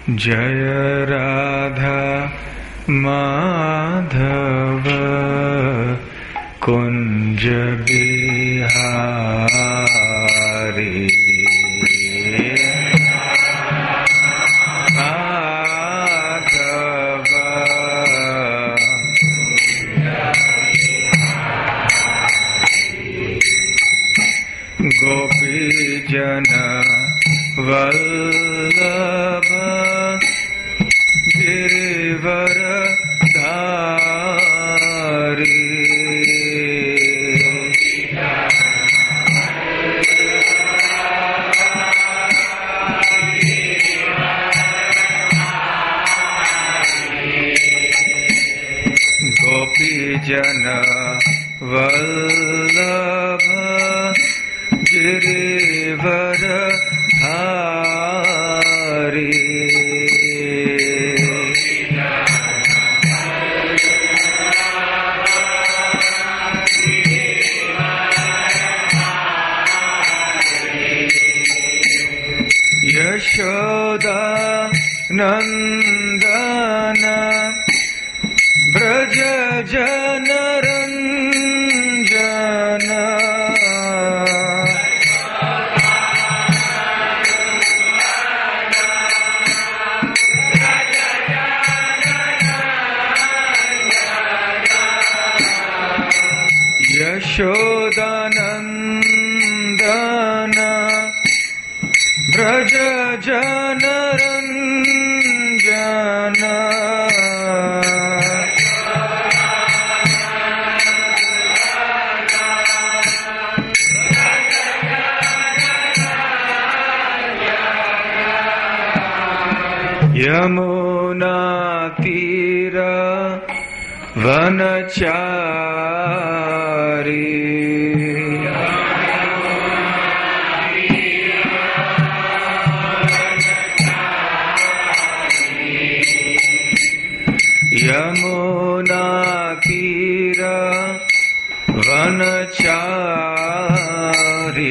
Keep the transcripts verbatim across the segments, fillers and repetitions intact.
जय राधा माधव कुंज बिहारी माधव गोपी जन वल्लभ गिरिवर धारी गोपी जन वल्लभ गिरिवर धारी यशोदा नंदन ब्रज जनरंजन यशोदानंदन ब्रज जनरंजन यमुना तीर वनचारी यमुना तीर वनचारी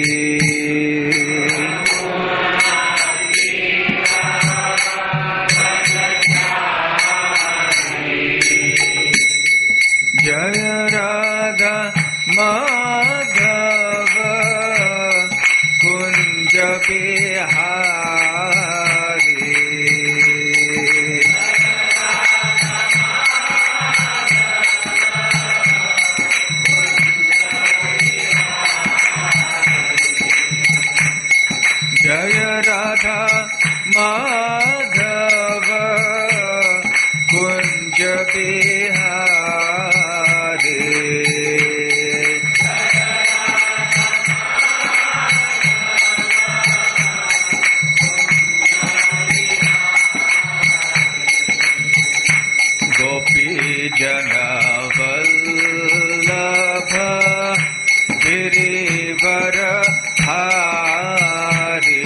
जय राधा माधव कुंज बिहारी जय राधा माधव कुंज बिहारी गोपी जन वल्लभ गिरिवर धारी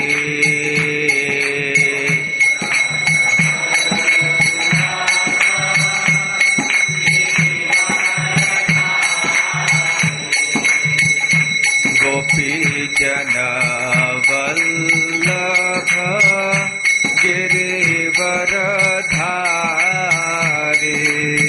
गोपी जन वल्लभ गिरिवर धारी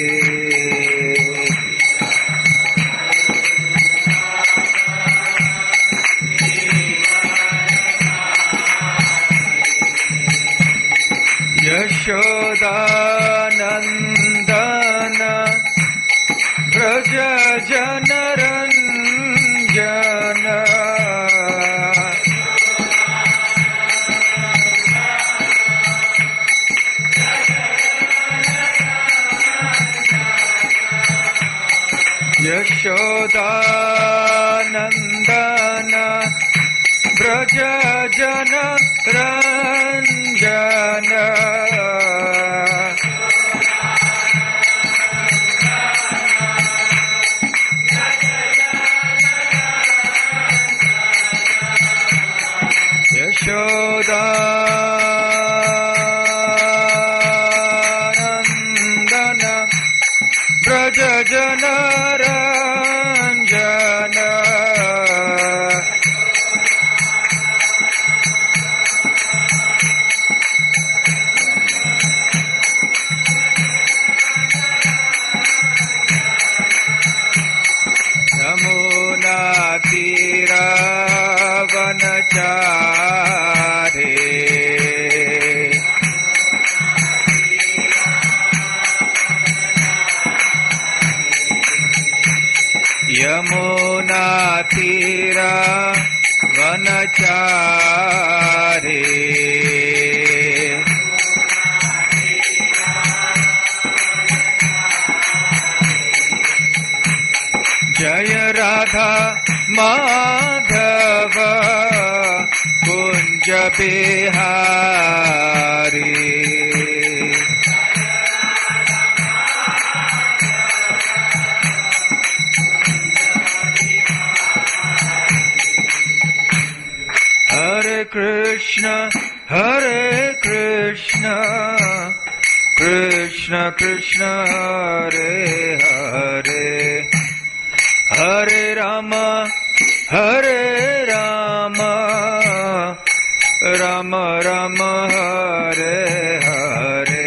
यशोदानंदन ब्रज जनरंजन यशोदानंदन ब्रज जनरंजन यशोदानंदन ब्रज जनरंजन Radha Madhav Kunj Bihari. Hare Krishna, Hare Krishna, Krishna Krishna, Hare Hare, Hare Rama, Hare Rama, Rama Rama, Hare Hare.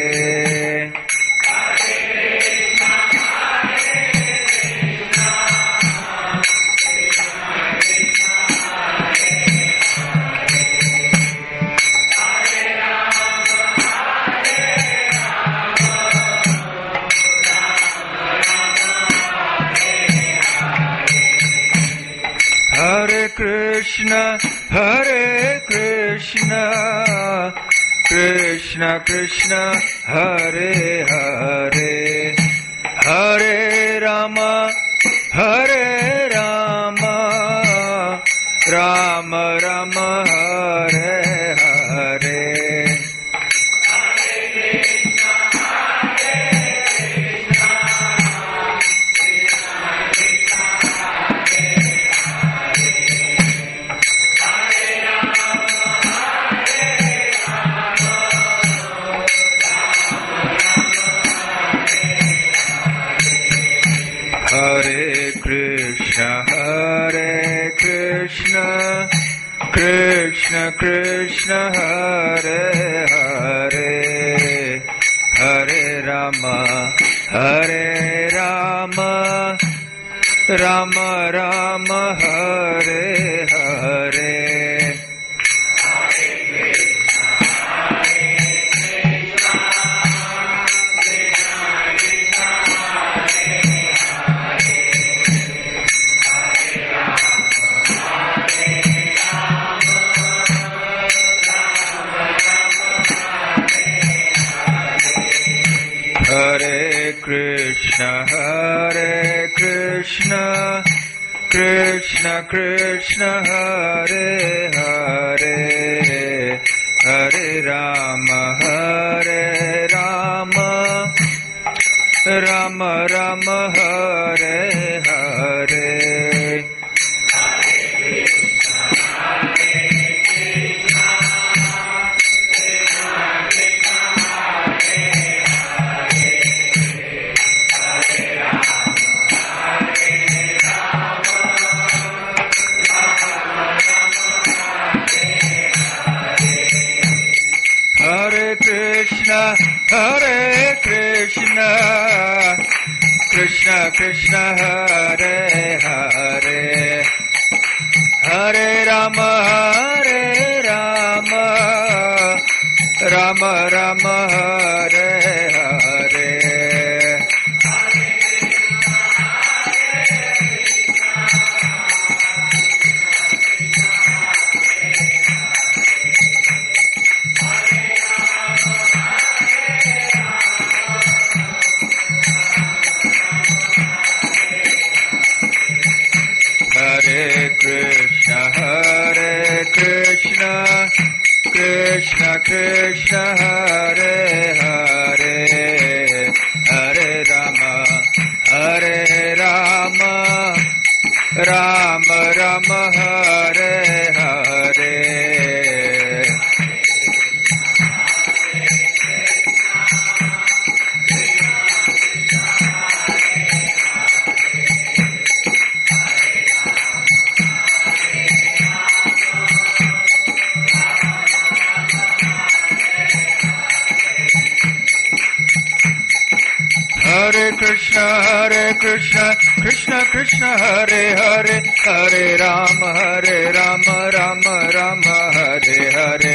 Hare Krishna, Hare Krishna, Krishna Krishna, Hare Hare, Hare Rama, Hare Rama, Rama Rama, Hare Hare. Hare Krishna, Hare Krishna, Krishna Krishna, Hare Hare, Hare Rama, Hare Rama, Rama Rama, Hare Hare. Hare Krishna, Hare Krishna, Krishna Krishna, Hare Hare, Hare Rama, Hare Rama, Rama Rama, Hare Hare. Hare Krishna, Hare Krishna, Krishna Krishna, Hare Hare, Hare Rama, Hare Rama, Rama Rama, Hare Hare. Hare Krishna, Hare Krishna, Krishna Krishna, Hare Hare, Hare Rama, Hare Rama, Rama Rama, Hare Hare. Hare Krishna, Hare Krishna, Krishna Krishna, Hare Hare, Hare Rama, Hare Rama, Rama Rama, Hare Hare.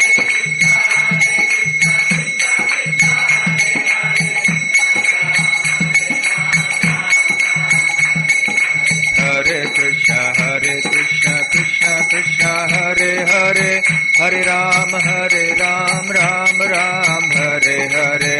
Hare Krishna, Hare Krishna, Krishna Krishna, Hare Hare, Hare Rama, Hare Rama, Rama Rama, Hare Hare.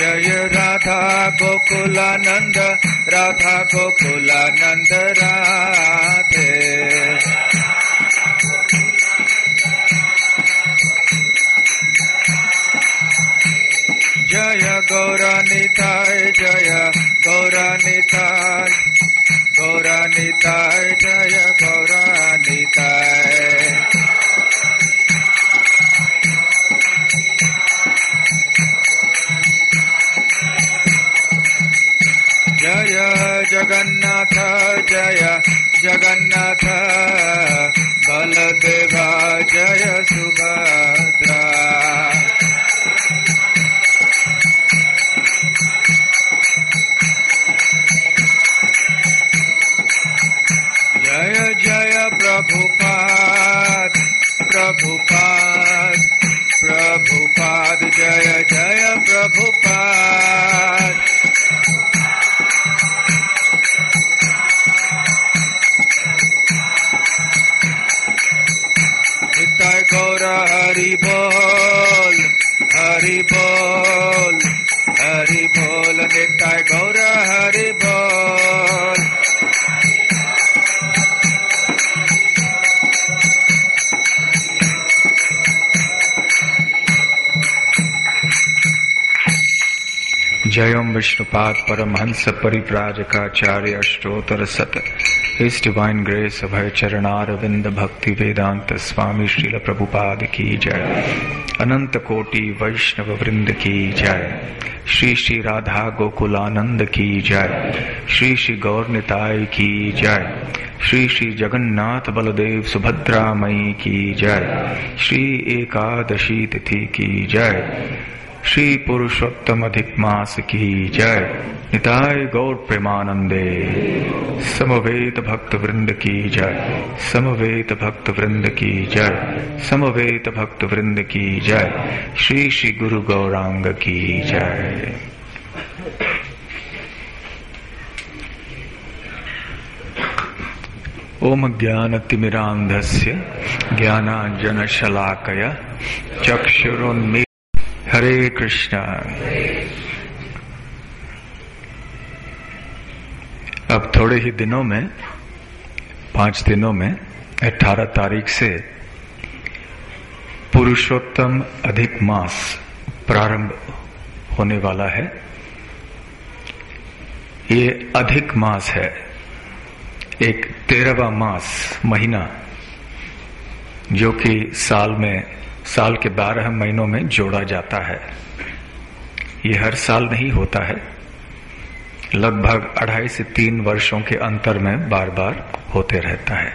जय राधा गोकुलानंद राधा गोकुलानंद राधे। जय गौरानिताय जय गौरानिताय गौरानिताय जय गौरानिताय। जय जगन्नाथ जय जगन्नाथ बलदेवा जय सुभद्रा। जय जय प्रभुपाद प्रभुपाद प्रभुपाद जय जय प्रभुपाद। निताय गौर हरि बोल हरि बोल हरि बोल निताय गौर हरि बोल। जय ओम विष्णुपाद परमहंस परिव्राजकाचार्य अष्टोत्तर शत His Divine Grace अभय चरणारविंद भक्ति वेदांत स्वामी श्रील प्रभुपाद की जय। अनंत कोटि वैष्णव वृंद की जय। श्री श्री राधा गोकुलानंद की जय। श्री श्री गौर निताय की जय। श्री श्री जगन्नाथ बलदेव सुभद्रा मई की जय। श्री एकादशी तिथि की जय। श्री पुरुषोत्तम अधिक मास की जय। निताय गौर प्रेमानंदे। समवेत भक्त वृंद की जय। समवेत भक्त वृंद की जय। समवेत भक्त वृंद की जय। श्री श्री गुरु गौरांग की जय। ओम ज्ञानतिमिरान्धस्य ज्ञानाञ्जनशलाकया चक्षुरुन्मीलितं हरे कृष्णा। अब थोड़े ही दिनों में, पांच दिनों में, अठारह तारीख से पुरुषोत्तम अधिक मास प्रारंभ होने वाला है। ये अधिक मास है, एक तेरहवां मास महीना, जो कि साल में साल के बारह महीनों में जोड़ा जाता है। ये हर साल नहीं होता है, लगभग अढ़ाई से तीन वर्षों के अंतर में बार बार होते रहता है।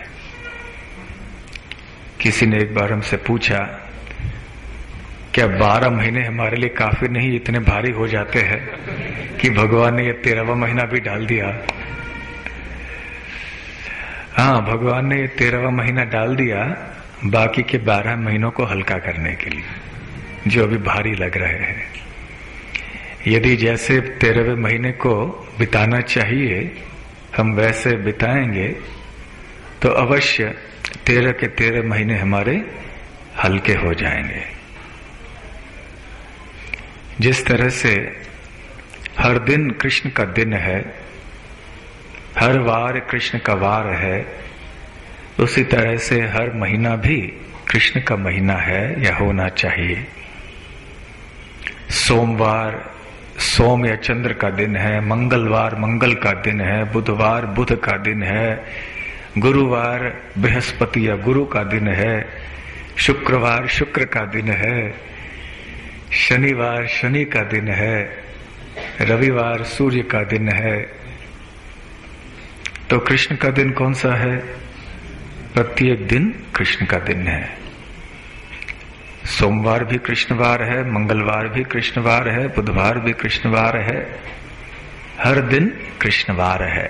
किसी ने एक बार हमसे पूछा, क्या बारह महीने हमारे लिए काफी नहीं, इतने भारी हो जाते हैं कि भगवान ने ये तेरहवां महीना भी डाल दिया? हाँ, भगवान ने ये तेरहवां महीना डाल दिया बाकी के बारह महीनों को हल्का करने के लिए, जो अभी भारी लग रहे हैं। यदि जैसे तेरहवें महीने को बिताना चाहिए हम वैसे बिताएंगे तो अवश्य तेरह के तेरह महीने हमारे हल्के हो जाएंगे। जिस तरह से हर दिन कृष्ण का दिन है, हर वार कृष्ण का वार है, उसी तरह से हर महीना भी कृष्ण का महीना है या होना चाहिए। सोमवार सोम या चंद्र का दिन है, मंगलवार मंगल का दिन है, बुधवार बुध का दिन है, गुरुवार बृहस्पति या गुरु का दिन है, शुक्रवार शुक्र का दिन है, शनिवार शनि का दिन है, रविवार सूर्य का दिन है। तो कृष्ण का दिन कौन सा है? प्रत्येक दिन कृष्ण का दिन है। सोमवार भी कृष्णवार है, मंगलवार भी कृष्णवार है, बुधवार भी कृष्णवार है, हर दिन कृष्णवार है।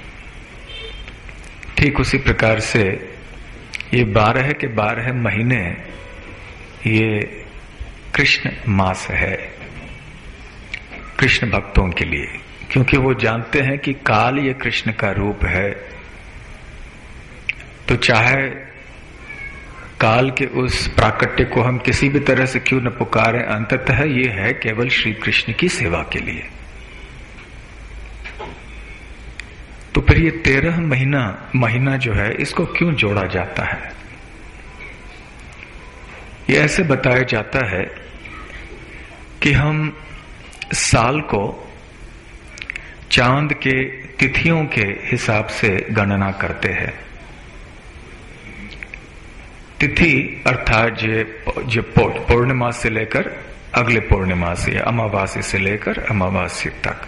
ठीक उसी प्रकार से ये बारह के बारह महीने ये कृष्ण मास है कृष्ण भक्तों के लिए, क्योंकि वो जानते हैं कि काल ये कृष्ण का रूप है। तो चाहे काल के उस प्राकट्य को हम किसी भी तरह से क्यों न पुकारें, अंततः ये है केवल श्री कृष्ण की सेवा के लिए। तो फिर ये तेरह महीना महीना जो है इसको क्यों जोड़ा जाता है? ये ऐसे बताया जाता है कि हम साल को चांद के तिथियों के हिसाब से गणना करते हैं। तिथि अर्थात जो पूर्णिमा से लेकर अगले पूर्णिमा से, अमावास्या से लेकर अमावास्या तक,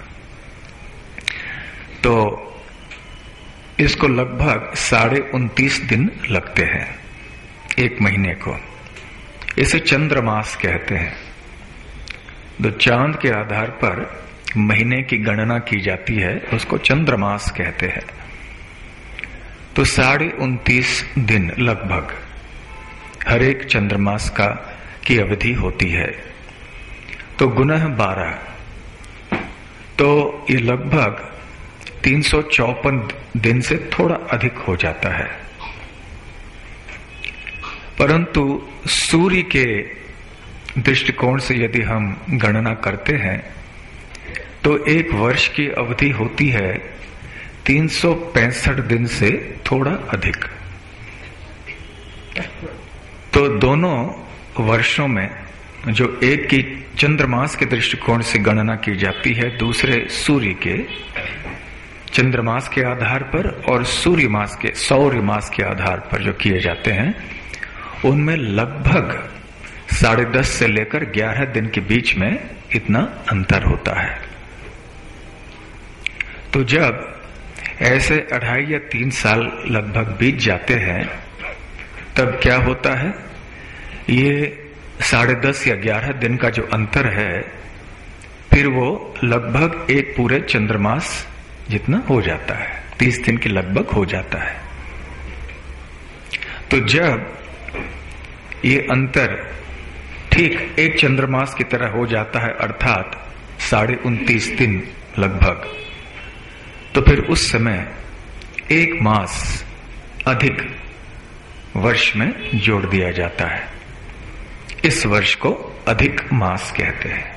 तो इसको लगभग साढ़े उनतीस दिन लगते हैं एक महीने को। इसे चंद्रमास कहते हैं। तो चांद के आधार पर महीने की गणना की जाती है, उसको चंद्रमास कहते हैं। तो साढ़े उनतीस दिन लगभग हर एक चंद्रमास का की अवधि होती है। तो गुणः बारह, तो ये लगभग तीन सौ चौपन दिन से थोड़ा अधिक हो जाता है। परंतु सूर्य के दृष्टिकोण से यदि हम गणना करते हैं तो एक वर्ष की अवधि होती है तीन सौ पैंसठ दिन से थोड़ा अधिक। तो दोनों वर्षों में जो एक की चंद्रमास के दृष्टिकोण से गणना की जाती है, दूसरे सूर्य के चंद्रमास के आधार पर और सूर्य मास के सौर्य मास के आधार पर जो किए जाते हैं, उनमें लगभग साढ़े दस से लेकर ग्यारह दिन के बीच में इतना अंतर होता है। तो जब ऐसे अढ़ाई या तीन साल लगभग बीत जाते हैं, तब क्या होता है, ये साढ़े दस या ग्यारह दिन का जो अंतर है, फिर वो लगभग एक पूरे चंद्रमास जितना हो जाता है, तीस दिन के लगभग हो जाता है। तो जब ये अंतर ठीक एक चंद्रमास की तरह हो जाता है, अर्थात साढ़े उनतीस दिन लगभग, तो फिर उस समय एक मास अधिक वर्ष में जोड़ दिया जाता है। इस वर्ष को अधिक मास कहते हैं।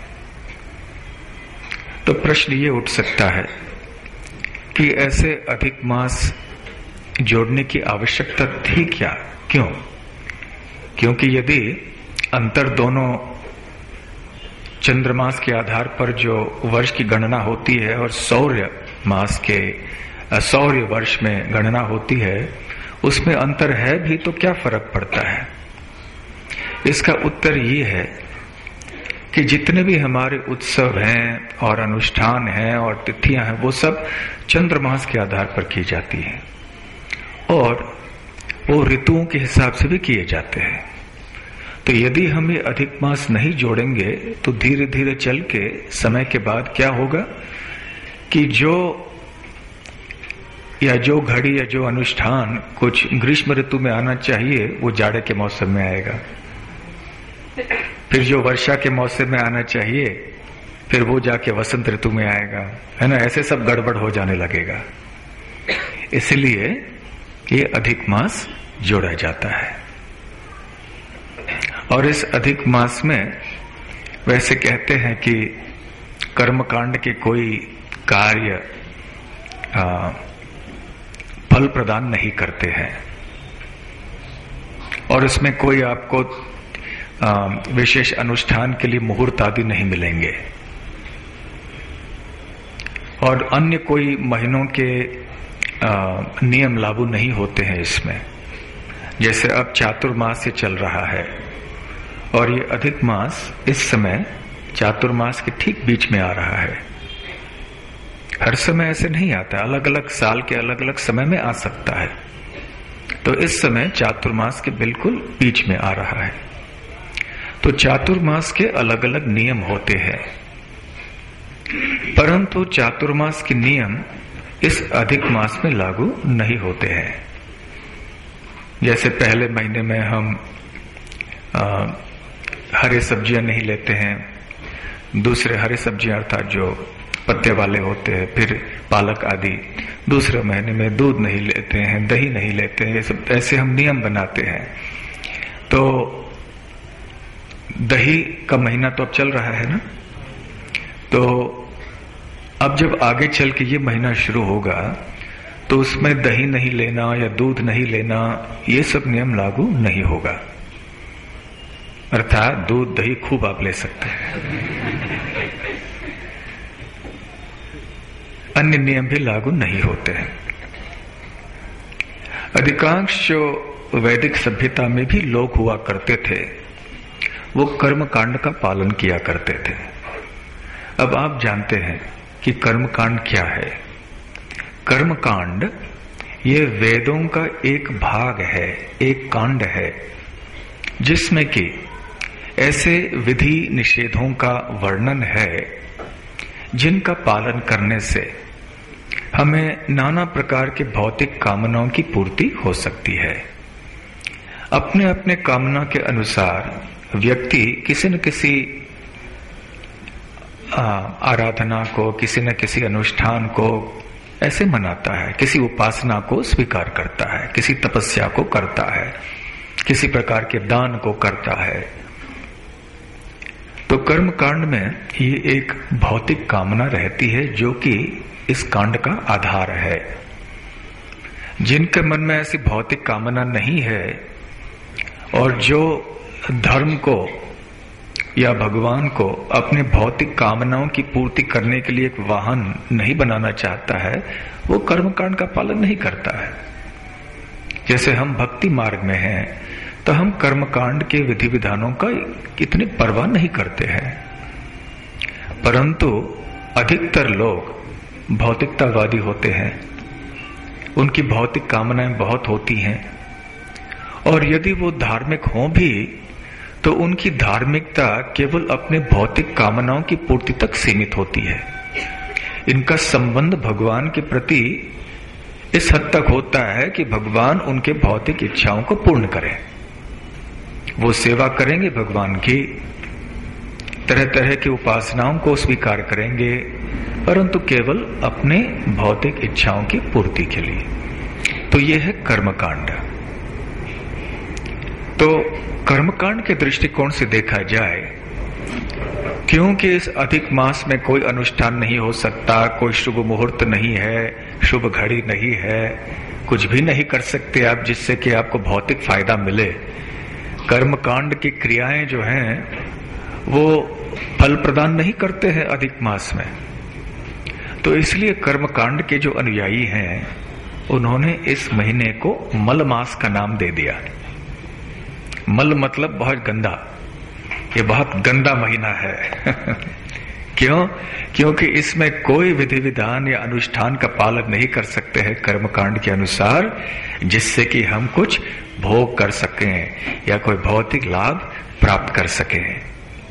तो प्रश्न ये उठ सकता है कि ऐसे अधिक मास जोड़ने की आवश्यकता थी क्या, क्यों? क्योंकि यदि अंतर दोनों चंद्रमास के आधार पर जो वर्ष की गणना होती है और सौर्य मास के सौर्य वर्ष में गणना होती है, उसमें अंतर है भी, तो क्या फर्क पड़ता है? इसका उत्तर ये है कि जितने भी हमारे उत्सव हैं और अनुष्ठान हैं और तिथियां हैं, वो सब चंद्रमास के आधार पर की जाती हैं और वो ऋतुओं के हिसाब से भी किए जाते हैं। तो यदि हम ये अधिक मास नहीं जोड़ेंगे तो धीरे धीरे चल के समय के बाद क्या होगा कि जो या जो घड़ी या जो अनुष्ठान कुछ ग्रीष्म ऋतु में आना चाहिए, वो जाड़े के मौसम में आएगा। फिर जो वर्षा के मौसम में आना चाहिए, फिर वो जाके वसंत ऋतु में आएगा, है ना। ऐसे सब गड़बड़ हो जाने लगेगा। इसलिए ये अधिक मास जोड़ा जाता है। और इस अधिक मास में वैसे कहते हैं कि कर्मकांड के कोई कार्य आ, फल प्रदान नहीं करते हैं और इसमें कोई आपको आ, विशेष अनुष्ठान के लिए मुहूर्त आदि नहीं मिलेंगे और अन्य कोई महीनों के आ, नियम लागू नहीं होते हैं इसमें। जैसे अब चातुर्मास से चल रहा है और ये अधिक मास इस समय चातुर्मास के ठीक बीच में आ रहा है। हर समय ऐसे नहीं आता, अलग अलग साल के अलग अलग समय में आ सकता है। तो इस समय चातुर्मास के बिल्कुल बीच में आ रहा है। तो चातुर्मास के अलग अलग नियम होते हैं, परंतु चातुर्मास के नियम इस अधिक मास में लागू नहीं होते हैं। जैसे पहले महीने में हम आ, हरे सब्जियां नहीं लेते हैं, दूसरे हरे सब्जियां अर्थात जो पत्ते वाले होते हैं, फिर पालक आदि। दूसरे महीने में दूध नहीं लेते हैं, दही नहीं लेते हैं। ये सब ऐसे हम नियम बनाते हैं। तो दही का महीना तो अब चल रहा है ना, तो अब जब आगे चल के ये महीना शुरू होगा तो उसमें दही नहीं लेना या दूध नहीं लेना, ये सब नियम लागू नहीं होगा। अर्थात दूध दही खूब आप ले सकते हैं, अन्य नियम भी लागू नहीं होते हैं। अधिकांश जो वैदिक सभ्यता में भी लोग हुआ करते थे वो कर्म कांड का पालन किया करते थे। अब आप जानते हैं कि कर्म कांड क्या है। कर्म कांड ये वेदों का एक भाग है, एक कांड है, जिसमें कि ऐसे विधि निषेधों का वर्णन है जिनका पालन करने से हमें नाना प्रकार के भौतिक कामनाओं की पूर्ति हो सकती है। अपने अपने कामना के अनुसार व्यक्ति किसी न किसी आराधना को, किसी न किसी अनुष्ठान को ऐसे मनाता है, किसी उपासना को स्वीकार करता है, किसी तपस्या को करता है, किसी प्रकार के दान को करता है। तो कर्म कांड में ये एक भौतिक कामना रहती है जो कि इस कांड का आधार है। जिनके मन में ऐसी भौतिक कामना नहीं है और जो धर्म को या भगवान को अपने भौतिक कामनाओं की पूर्ति करने के लिए एक वाहन नहीं बनाना चाहता है, वो कर्मकांड का पालन नहीं करता है। जैसे हम भक्ति मार्ग में हैं तो हम कर्मकांड के विधि विधानों का इतनी परवाह नहीं करते हैं, परंतु अधिकतर लोग भौतिकतावादी होते हैं, उनकी भौतिक कामनाएं बहुत होती हैं, और यदि वो धार्मिक हों भी तो उनकी धार्मिकता केवल अपने भौतिक कामनाओं की पूर्ति तक सीमित होती है। इनका संबंध भगवान के प्रति इस हद तक होता है कि भगवान उनके भौतिक इच्छाओं को पूर्ण करें। वो सेवा करेंगे भगवान की, तरह तरह की उपासनाओं को स्वीकार करेंगे, परंतु केवल अपने भौतिक इच्छाओं की पूर्ति के लिए। तो यह है कर्मकांड। तो कर्मकांड के दृष्टिकोण से देखा जाए, क्योंकि इस अधिक मास में कोई अनुष्ठान नहीं हो सकता, कोई शुभ मुहूर्त नहीं है, शुभ घड़ी नहीं है, कुछ भी नहीं कर सकते आप जिससे कि आपको भौतिक फायदा मिले। कर्मकांड की क्रियाएं जो हैं वो फल प्रदान नहीं करते हैं अधिक मास में। तो इसलिए कर्मकांड के जो अनुयायी हैं उन्होंने इस महीने को मल मास का नाम दे दिया। मल मतलब बहुत गंदा, ये बहुत गंदा महीना है। क्यों? क्योंकि इसमें कोई विधि विधान या अनुष्ठान का पालन नहीं कर सकते हैं कर्मकांड के अनुसार, जिससे कि हम कुछ भोग कर सकें या कोई भौतिक लाभ प्राप्त कर सकें।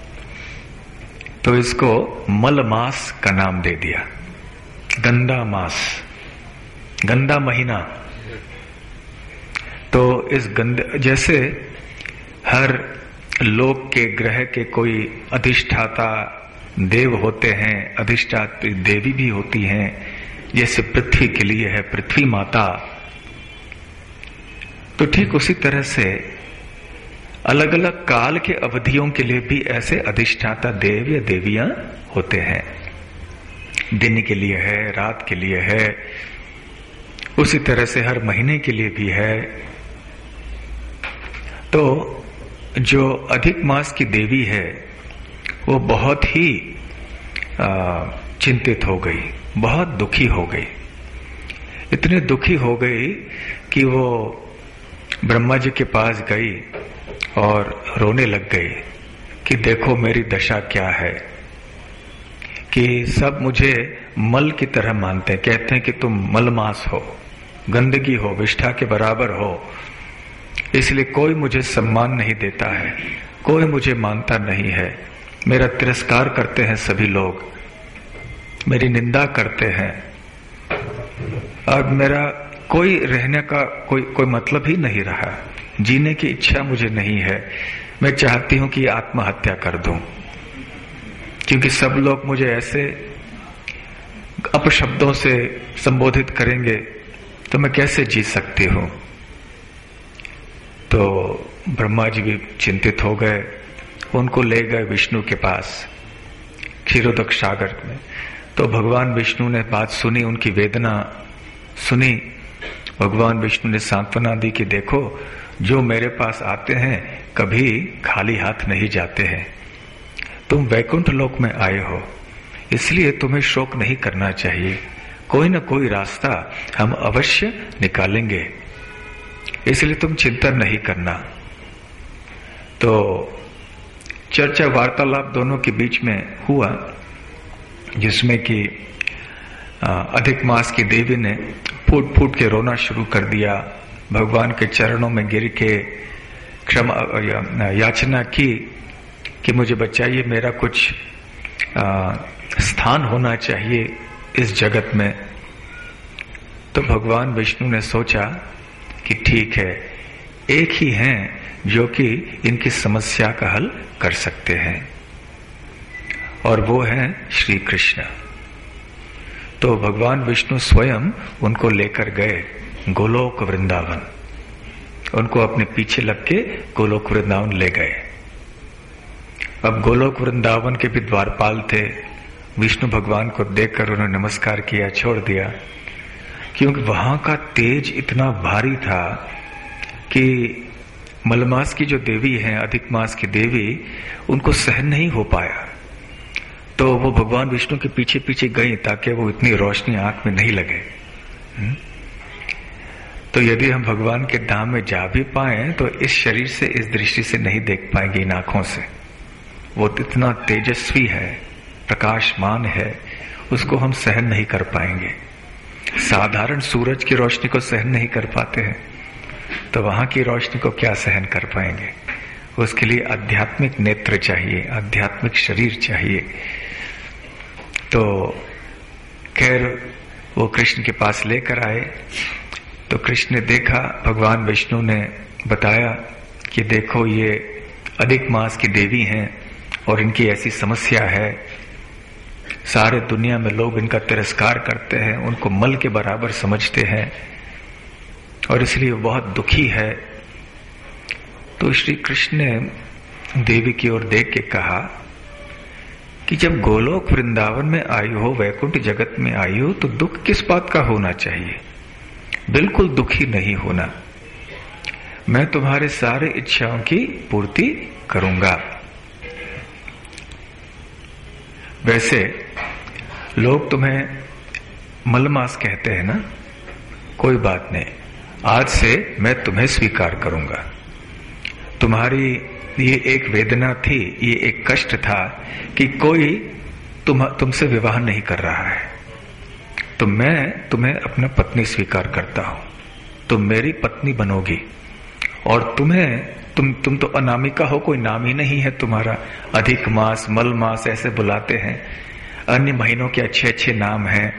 तो इसको मल मास का नाम दे दिया, गंदा मास, गंदा महीना। तो इस गंदे, जैसे हर लोक के ग्रह के कोई अधिष्ठाता देव होते हैं, अधिष्ठात्री देवी भी होती हैं, जैसे पृथ्वी के लिए है पृथ्वी माता, तो ठीक उसी तरह से अलग अलग काल के अवधियों के लिए भी ऐसे अधिष्ठाता देव या देवियां होते हैं। दिन के लिए है, रात के लिए है, उसी तरह से हर महीने के लिए भी है। तो जो अधिक मास की देवी है वो बहुत ही चिंतित हो गई, बहुत दुखी हो गई, इतनी दुखी हो गई कि वो ब्रह्मा जी के पास गई और रोने लग गई कि देखो मेरी दशा क्या है, कि सब मुझे मल की तरह मानते हैं, कहते हैं कि तुम मलमास हो, गंदगी हो, विष्ठा के बराबर हो, इसलिए कोई मुझे सम्मान नहीं देता है, कोई मुझे मानता नहीं है, मेरा तिरस्कार करते हैं सभी लोग, मेरी निंदा करते हैं, अब मेरा कोई रहने का कोई कोई मतलब ही नहीं रहा, जीने की इच्छा मुझे नहीं है, मैं चाहती हूं कि आत्महत्या कर दूं, क्योंकि सब लोग मुझे ऐसे अपशब्दों से संबोधित करेंगे तो मैं कैसे जी सकती हूं। तो ब्रह्मा जी भी चिंतित हो गए, उनको ले गए विष्णु के पास क्षीरोदक सागर में। तो भगवान विष्णु ने बात सुनी, उनकी वेदना सुनी। भगवान विष्णु ने सांत्वना दी कि देखो, जो मेरे पास आते हैं कभी खाली हाथ नहीं जाते हैं। तुम वैकुंठ लोक में आए हो, इसलिए तुम्हें शोक नहीं करना चाहिए। कोई न कोई रास्ता हम अवश्य निकालेंगे, इसलिए तुम चिंता नहीं करना। तो चर्चा वार्तालाप दोनों के बीच में हुआ, जिसमें कि अधिक मास की देवी ने फूट फूट के रोना शुरू कर दिया, भगवान के चरणों में गिर के क्षमा याचना की कि मुझे बचाइए, मेरा कुछ आ, स्थान होना चाहिए इस जगत में। तो भगवान विष्णु ने सोचा कि ठीक है, एक ही हैं जो कि इनकी समस्या का हल कर सकते हैं, और वो हैं श्री कृष्ण। तो भगवान विष्णु स्वयं उनको लेकर गए गोलोक वृंदावन, उनको अपने पीछे लग के गोलोक वृंदावन ले गए। अब गोलोक वृंदावन के भी द्वारपाल थे, विष्णु भगवान को देखकर उन्होंने नमस्कार किया, छोड़ दिया, क्योंकि वहां का तेज इतना भारी था कि मलमास की जो देवी है, अधिक मास की देवी, उनको सहन नहीं हो पाया। तो वो भगवान विष्णु के पीछे पीछे गई ताकि वो इतनी रोशनी आंख में नहीं लगे। हुँ? तो यदि हम भगवान के धाम में जा भी पाए तो इस शरीर से, इस दृष्टि से नहीं देख पाएंगे, इन आंखों से। वो इतना तेजस्वी है, प्रकाशमान है, उसको हम सहन नहीं कर पाएंगे। साधारण सूरज की रोशनी को सहन नहीं कर पाते हैं, तो वहां की रोशनी को क्या सहन कर पाएंगे। उसके लिए आध्यात्मिक नेत्र चाहिए, आध्यात्मिक शरीर चाहिए। तो खैर वो कृष्ण के पास लेकर आए। तो कृष्ण ने देखा, भगवान विष्णु ने बताया कि देखो, ये अधिक मास की देवी हैं और इनकी ऐसी समस्या है, सारे दुनिया में लोग इनका तिरस्कार करते हैं, उनको मल के बराबर समझते हैं, और इसलिए बहुत दुखी है। तो श्री कृष्ण ने देवी की ओर देख के कहा कि जब गोलोक वृंदावन में आई हो, वैकुंठ जगत में आई हो, तो दुख किस बात का होना चाहिए। बिल्कुल दुखी नहीं होना, मैं तुम्हारे सारे इच्छाओं की पूर्ति करूंगा। वैसे लोग तुम्हें मलमास कहते हैं ना, कोई बात नहीं, आज से मैं तुम्हें स्वीकार करूंगा। तुम्हारी ये एक वेदना थी, ये एक कष्ट था कि कोई तुम तुमसे विवाह नहीं कर रहा है, तो मैं तुम्हें अपना पत्नी स्वीकार करता हूं, तुम मेरी पत्नी बनोगी। और तुम्हें तुम तुम तो अनामिका हो, कोई नाम ही नहीं है तुम्हारा। अधिक मास, मल मास ऐसे बुलाते हैं, अन्य महीनों के अच्छे अच्छे नाम हैं,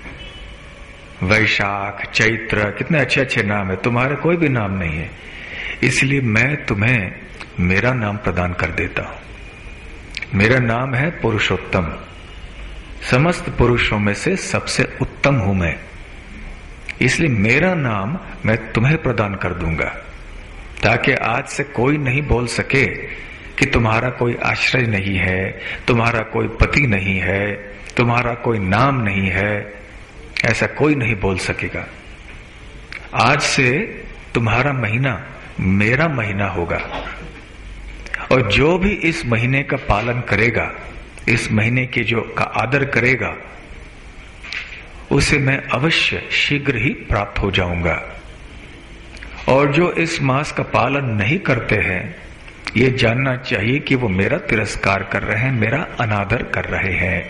वैशाख, चैत्र, कितने अच्छे अच्छे नाम है, तुम्हारे कोई भी नाम नहीं है। इसलिए मैं तुम्हें मेरा नाम प्रदान कर देता हूं। मेरा नाम है पुरुषोत्तम, समस्त पुरुषों में से सबसे उत्तम हूं मैं, इसलिए मेरा नाम मैं तुम्हें प्रदान कर दूंगा, ताकि आज से कोई नहीं बोल सके कि तुम्हारा कोई आश्रय नहीं है, तुम्हारा कोई पति नहीं है, तुम्हारा कोई नाम नहीं है, ऐसा कोई नहीं बोल सकेगा। आज से तुम्हारा महीना मेरा महीना होगा, और जो भी इस महीने का पालन करेगा, इस महीने के जो का आदर करेगा, उसे मैं अवश्य शीघ्र ही प्राप्त हो जाऊंगा। और जो इस मास का पालन नहीं करते हैं, ये जानना चाहिए कि वो मेरा तिरस्कार कर रहे हैं, मेरा अनादर कर रहे हैं।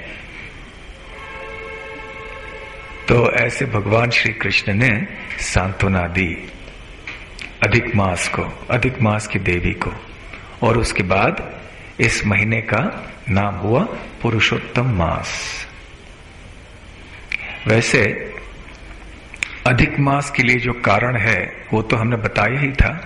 तो ऐसे भगवान श्री कृष्ण ने सांत्वना दी अधिक मास को, अधिक मास की देवी को, और उसके बाद इस महीने का नाम हुआ पुरुषोत्तम मास। वैसे अधिक मास के लिए जो कारण है वो तो हमने बताया ही था।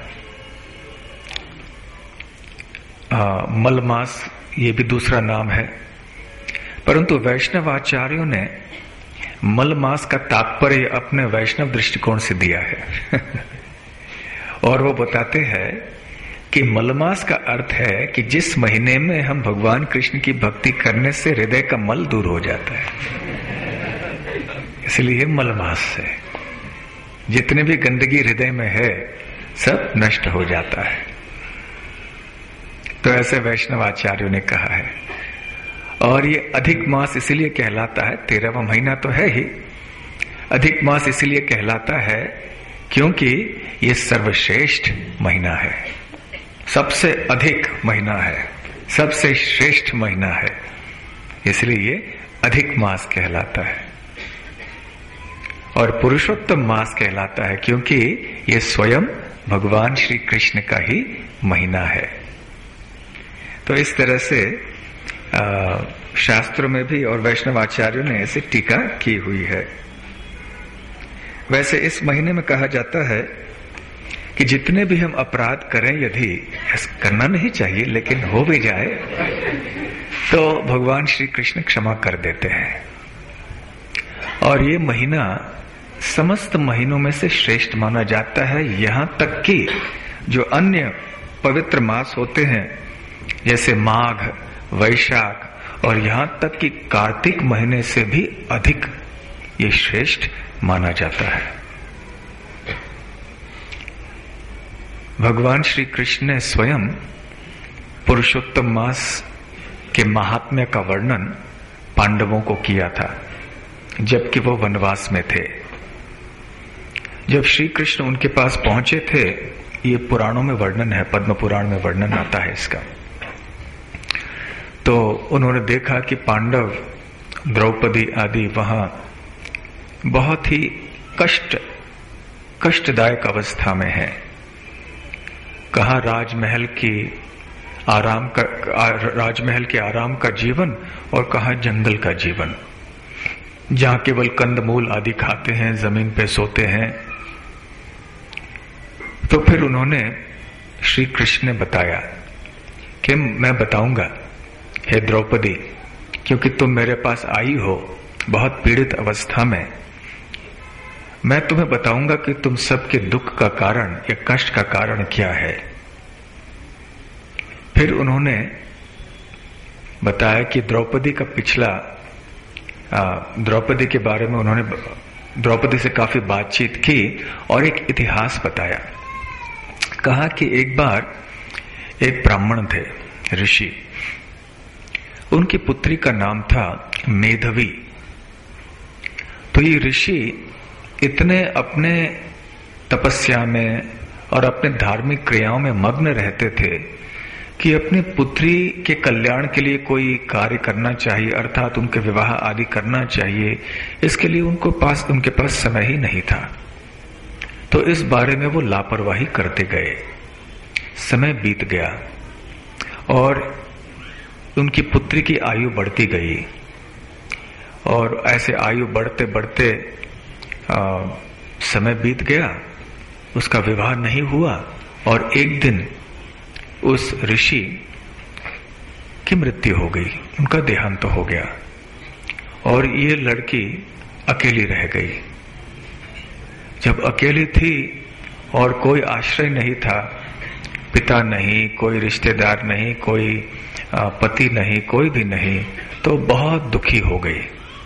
आ, मल मास ये भी दूसरा नाम है, परंतु वैष्णव आचार्यों ने मल मास का तात्पर्य अपने वैष्णव दृष्टिकोण से दिया है। और वो बताते हैं कि मलमास का अर्थ है कि जिस महीने में हम भगवान कृष्ण की भक्ति करने से हृदय का मल दूर हो जाता है, इसलिए मलमास है। जितने भी गंदगी हृदय में है सब नष्ट हो जाता है। तो ऐसे वैष्णव आचार्यों ने कहा है। और ये अधिक मास इसीलिए कहलाता है, तेरहवां महीना तो है ही, अधिक मास इसीलिए कहलाता है क्योंकि ये सर्वश्रेष्ठ महीना है, सबसे अधिक महीना है, सबसे श्रेष्ठ महीना है, इसलिए ये अधिक मास कहलाता है। और पुरुषोत्तम मास कहलाता है क्योंकि ये स्वयं भगवान श्री कृष्ण का ही महीना है। तो इस तरह से आ, शास्त्रों में भी और वैष्णव आचार्यों ने ऐसे टीका की हुई है। वैसे इस महीने में कहा जाता है कि जितने भी हम अपराध करें, यदि करना नहीं चाहिए लेकिन हो भी जाए, तो भगवान श्री कृष्ण क्षमा कर देते हैं। और ये महीना समस्त महीनों में से श्रेष्ठ माना जाता है, यहां तक कि जो अन्य पवित्र मास होते हैं जैसे माघ, वैशाख और यहां तक कि कार्तिक महीने से भी अधिक ये श्रेष्ठ माना जाता है। भगवान श्री कृष्ण ने स्वयं पुरुषोत्तम मास के महात्म्य का वर्णन पांडवों को किया था जबकि वो वनवास में थे। जब श्री कृष्ण उनके पास पहुंचे थे, ये पुराणों में वर्णन है, पद्म पुराण में वर्णन आता है इसका, तो उन्होंने देखा कि पांडव, द्रौपदी आदि वहां बहुत ही कष्ट कष्टदायक अवस्था में है। कहा राजमहल की आराम का राजमहल के आराम का जीवन और कहा जंगल का जीवन, जहां केवल कंदमूल आदि खाते हैं, जमीन पे सोते हैं। तो फिर उन्होंने श्री कृष्ण ने बताया कि मैं बताऊंगा हे द्रौपदी, क्योंकि तुम मेरे पास आई हो बहुत पीड़ित अवस्था में, मैं तुम्हें बताऊंगा कि तुम सबके दुख का कारण या कष्ट का कारण क्या है। फिर उन्होंने बताया कि द्रौपदी का पिछला द्रौपदी के बारे में उन्होंने द्रौपदी से काफी बातचीत की और एक इतिहास बताया। कहा कि एक बार एक ब्राह्मण थे, ऋषि, उनकी पुत्री का नाम था मेधवी। तो ये ऋषि इतने अपने तपस्या में और अपने धार्मिक क्रियाओं में मग्न रहते थे कि अपनी पुत्री के कल्याण के लिए कोई कार्य करना चाहिए, अर्थात उनके विवाह आदि करना चाहिए, इसके लिए उनको पास उनके पास समय ही नहीं था। तो इस बारे में वो लापरवाही करते गए। समय बीत गया और उनकी पुत्री की आयु बढ़ती गई और ऐसे आयु बढ़ते बढ़ते आ, समय बीत गया, उसका विवाह नहीं हुआ और एक दिन उस ऋषि की मृत्यु हो गई, उनका देहांत तो हो गया और ये लड़की अकेली रह गई। जब अकेली थी और कोई आश्रय नहीं था, पिता नहीं, कोई रिश्तेदार नहीं, कोई पति नहीं, कोई भी नहीं, तो बहुत दुखी हो गई।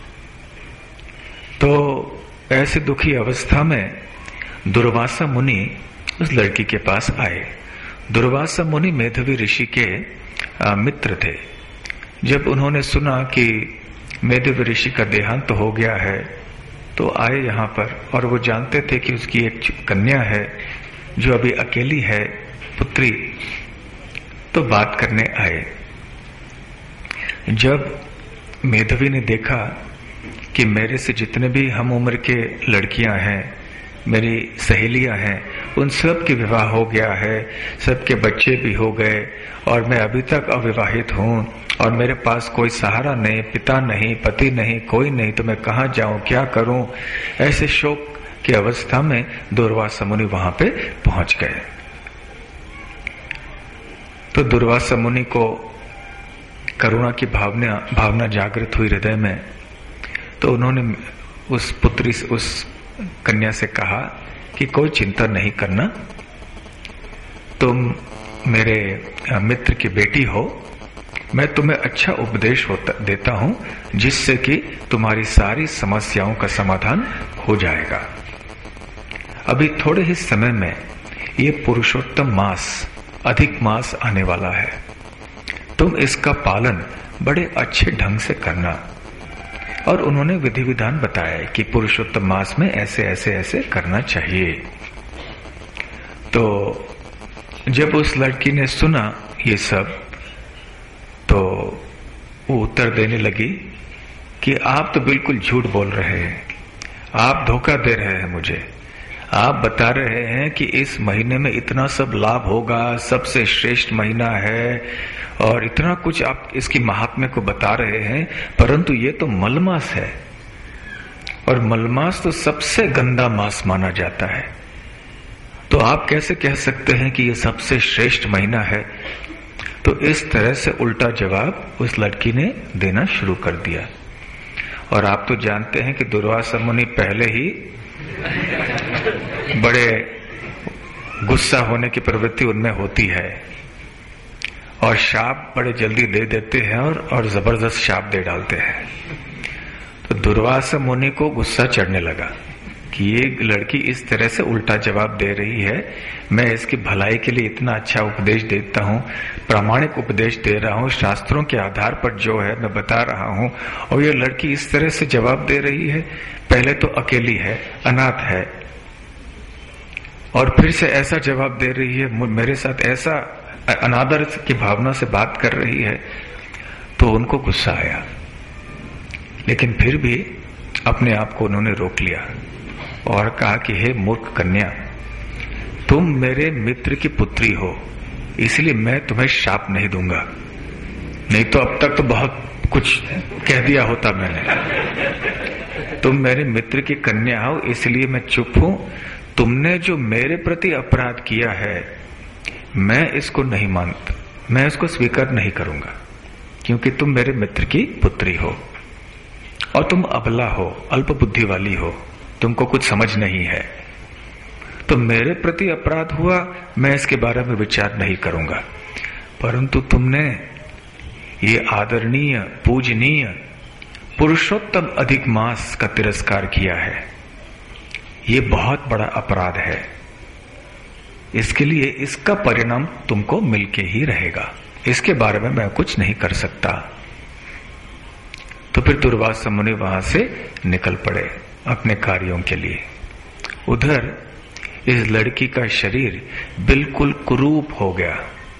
तो ऐसी दुखी अवस्था में दुर्वासा मुनि उस लड़की के पास आए। दुर्वासा मुनि मेधवी ऋषि के मित्र थे। जब उन्होंने सुना कि मेधवी ऋषि का देहांत हो गया है तो आए यहाँ पर, और वो जानते थे कि उसकी एक कन्या है जो अभी अकेली है, पुत्री, तो बात करने आए। जब मेधवी ने देखा कि मेरे से जितने भी हम उम्र के लड़कियां हैं, मेरी सहेलियां हैं, उन सब के विवाह हो गया है, सबके बच्चे भी हो गए और मैं अभी तक अविवाहित हूं और मेरे पास कोई सहारा नहीं, पिता नहीं, पति नहीं, कोई नहीं, तो मैं कहाँ जाऊं, क्या करूं। ऐसे शोक की अवस्था में दुर्वासा मुनि वहां पे पहुंच गए। तो दुर्वासा मुनि को करुणा की भावना भावना जागृत हुई हृदय में। तो उन्होंने उस पुत्री से, उस कन्या से कहा कि कोई चिंता नहीं करना, तुम मेरे मित्र की बेटी हो, मैं तुम्हें अच्छा उपदेश होता देता हूं जिससे कि तुम्हारी सारी समस्याओं का समाधान हो जाएगा। अभी थोड़े ही समय में ये पुरुषोत्तम मास, अधिक मास आने वाला है। तुम इसका पालन बड़े अच्छे ढंग से करना। और उन्होंने विधि विधान बताया कि पुरुषोत्तम मास में ऐसे ऐसे ऐसे करना चाहिए। तो जब उस लड़की ने सुना ये सब, तो वो उत्तर देने लगी कि आप तो बिल्कुल झूठ बोल रहे हैं, आप धोखा दे रहे हैं मुझे। आप बता रहे हैं कि इस महीने में इतना सब लाभ होगा, सबसे श्रेष्ठ महीना है, और इतना कुछ आप इसकी महात्म्य को बता रहे हैं, परंतु ये तो मलमास है, और मलमास तो सबसे गंदा मास माना जाता है। तो आप कैसे कह सकते हैं कि ये सबसे श्रेष्ठ महीना है? तो इस तरह से उल्टा जवाब उस लड़की ने देना शुरू कर दिया। और आप तो जानते हैं कि दुर्वासा मुनि पहले ही बड़े गुस्सा होने की प्रवृत्ति उनमें होती है, और शाप बड़े जल्दी दे देते हैं, और, और जबरदस्त शाप दे डालते हैं। तो दुर्वासा मुनि को गुस्सा चढ़ने लगा कि ये लड़की इस तरह से उल्टा जवाब दे रही है, मैं इसकी भलाई के लिए इतना अच्छा उपदेश देता हूँ, प्रामाणिक उपदेश दे रहा हूँ, शास्त्रों के आधार पर जो है मैं बता रहा हूँ, और ये लड़की इस तरह से जवाब दे रही है। पहले तो अकेली है, अनाथ है, और फिर से ऐसा जवाब दे रही है, मेरे साथ ऐसा अनादर की भावना से बात कर रही है। तो उनको गुस्सा आया, लेकिन फिर भी अपने आप को उन्होंने रोक लिया और कहा कि हे मूर्ख कन्या, तुम मेरे मित्र की पुत्री हो, इसलिए मैं तुम्हें शाप नहीं दूंगा, नहीं तो अब तक तो बहुत कुछ कह दिया होता मैंने। तुम मेरे मित्र की कन्या हो, इसलिए मैं चुप हूं। तुमने जो मेरे प्रति अपराध किया है, मैं इसको नहीं मानता, मैं इसको स्वीकार नहीं करूंगा, क्योंकि तुम मेरे मित्र की पुत्री हो, और तुम अबला हो, अल्प बुद्धि वाली हो, तुमको कुछ समझ नहीं है। तो मेरे प्रति अपराध हुआ, मैं इसके बारे में विचार नहीं करूंगा, परंतु तुमने ये आदरणीय पूजनीय पुरुषोत्तम अधिक मास का तिरस्कार किया है, ये बहुत बड़ा अपराध है। इसके लिए इसका परिणाम तुमको मिलके ही रहेगा, इसके बारे में मैं कुछ नहीं कर सकता। तो फिर दुर्वासा मुनि वहां से निकल पड़े अपने कार्यों के लिए। उधर इस लड़की का शरीर बिल्कुल कुरूप हो गया।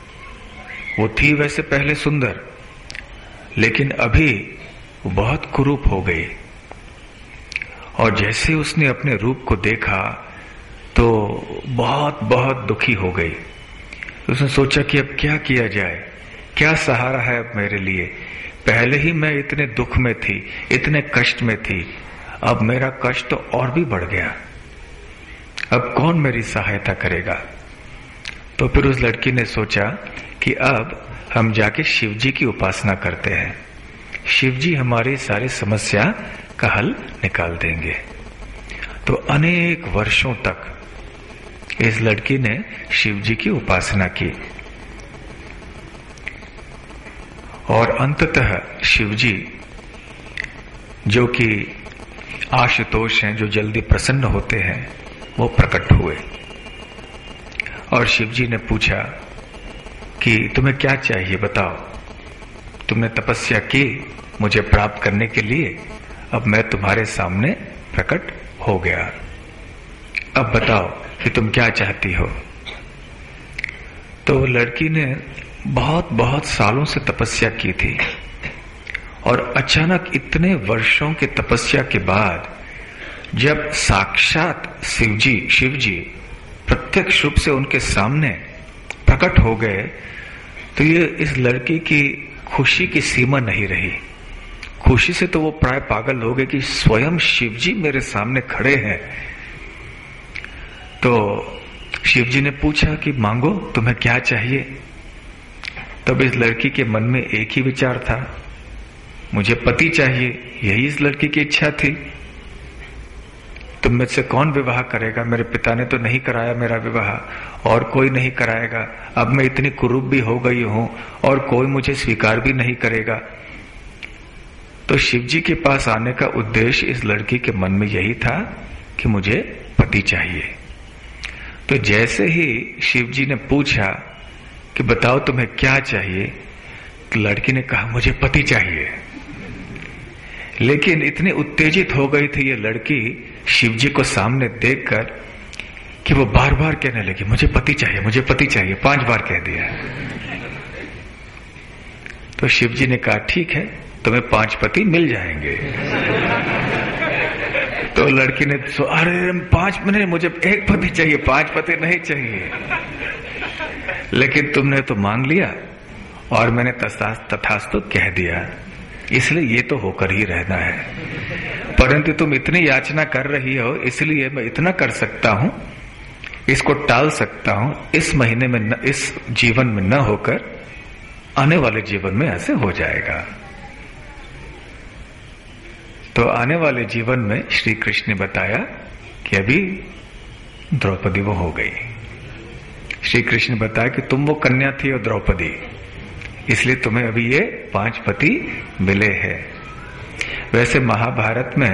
वो थी वैसे पहले सुंदर, लेकिन अभी वो बहुत कुरूप हो गई। और जैसे उसने अपने रूप को देखा तो बहुत बहुत दुखी हो गई। उसने सोचा कि अब क्या किया जाए, क्या सहारा है अब मेरे लिए। पहले ही मैं इतने दुख में थी, इतने कष्ट में थी, अब मेरा कष्ट तो और भी बढ़ गया, अब कौन मेरी सहायता करेगा। तो फिर उस लड़की ने सोचा कि अब हम जाके शिव जी की उपासना करते हैं, शिव जी हमारी सारी समस्या का हल निकाल देंगे। तो अनेक वर्षों तक इस लड़की ने शिव जी की उपासना की, और अंततः शिव जी, जो कि आशुतोष हैं, जो जल्दी प्रसन्न होते हैं, वो प्रकट हुए। और शिव जी ने पूछा कि तुम्हें क्या चाहिए, बताओ। तुमने तपस्या की मुझे प्राप्त करने के लिए, अब मैं तुम्हारे सामने प्रकट हो गया, अब बताओ कि तुम क्या चाहती हो। तो लड़की ने बहुत बहुत सालों से तपस्या की थी, और अचानक इतने वर्षों के तपस्या के बाद जब साक्षात शिवजी शिवजी प्रत्यक्ष रूप से उनके सामने प्रकट हो गए, तो ये इस लड़की की खुशी की सीमा नहीं रही। खुशी से तो वो प्राय पागल हो गए कि स्वयं शिवजी मेरे सामने खड़े हैं। तो शिवजी ने पूछा कि मांगो, तुम्हें क्या चाहिए। तब इस लड़की के मन में एक ही विचार था, मुझे पति चाहिए, यही इस लड़की की इच्छा थी। तुम में से कौन विवाह करेगा? मेरे पिता ने तो नहीं कराया मेरा विवाह, और कोई नहीं कराएगा। अब मैं इतनी कुरूप भी हो गई हूं और कोई मुझे स्वीकार भी नहीं करेगा। तो शिव जी के पास आने का उद्देश्य इस लड़की के मन में यही था कि मुझे पति चाहिए। तो जैसे ही शिव जी ने पूछा कि बताओ तुम्हें क्या चाहिए, तो लड़की ने कहा मुझे पति चाहिए। लेकिन इतनी उत्तेजित हो गई थी ये लड़की शिव जी को सामने देखकर कि वो बार बार कहने लगी मुझे पति चाहिए, मुझे पति चाहिए, पांच बार कह दिया। तो शिव जी ने कहा ठीक है, तुम्हें पांच पति मिल जाएंगे। तो लड़की ने सो अरे पांच मिनट, मुझे एक पति चाहिए, पांच पति नहीं चाहिए। लेकिन तुमने तो मांग लिया और मैंने तथास्तु कह दिया, इसलिए ये तो होकर ही रहना है। परंतु तुम इतनी याचना कर रही हो, इसलिए मैं इतना कर सकता हूं, इसको टाल सकता हूं। इस महीने में न, इस जीवन में न होकर आने वाले जीवन में ऐसे हो जाएगा। तो आने वाले जीवन में श्री कृष्ण ने बताया कि अभी द्रौपदी वो हो गई। श्री कृष्ण ने बताया कि तुम वो कन्या थी और द्रौपदी, इसलिए तुम्हें अभी ये पांच पति मिले हैं। वैसे महाभारत में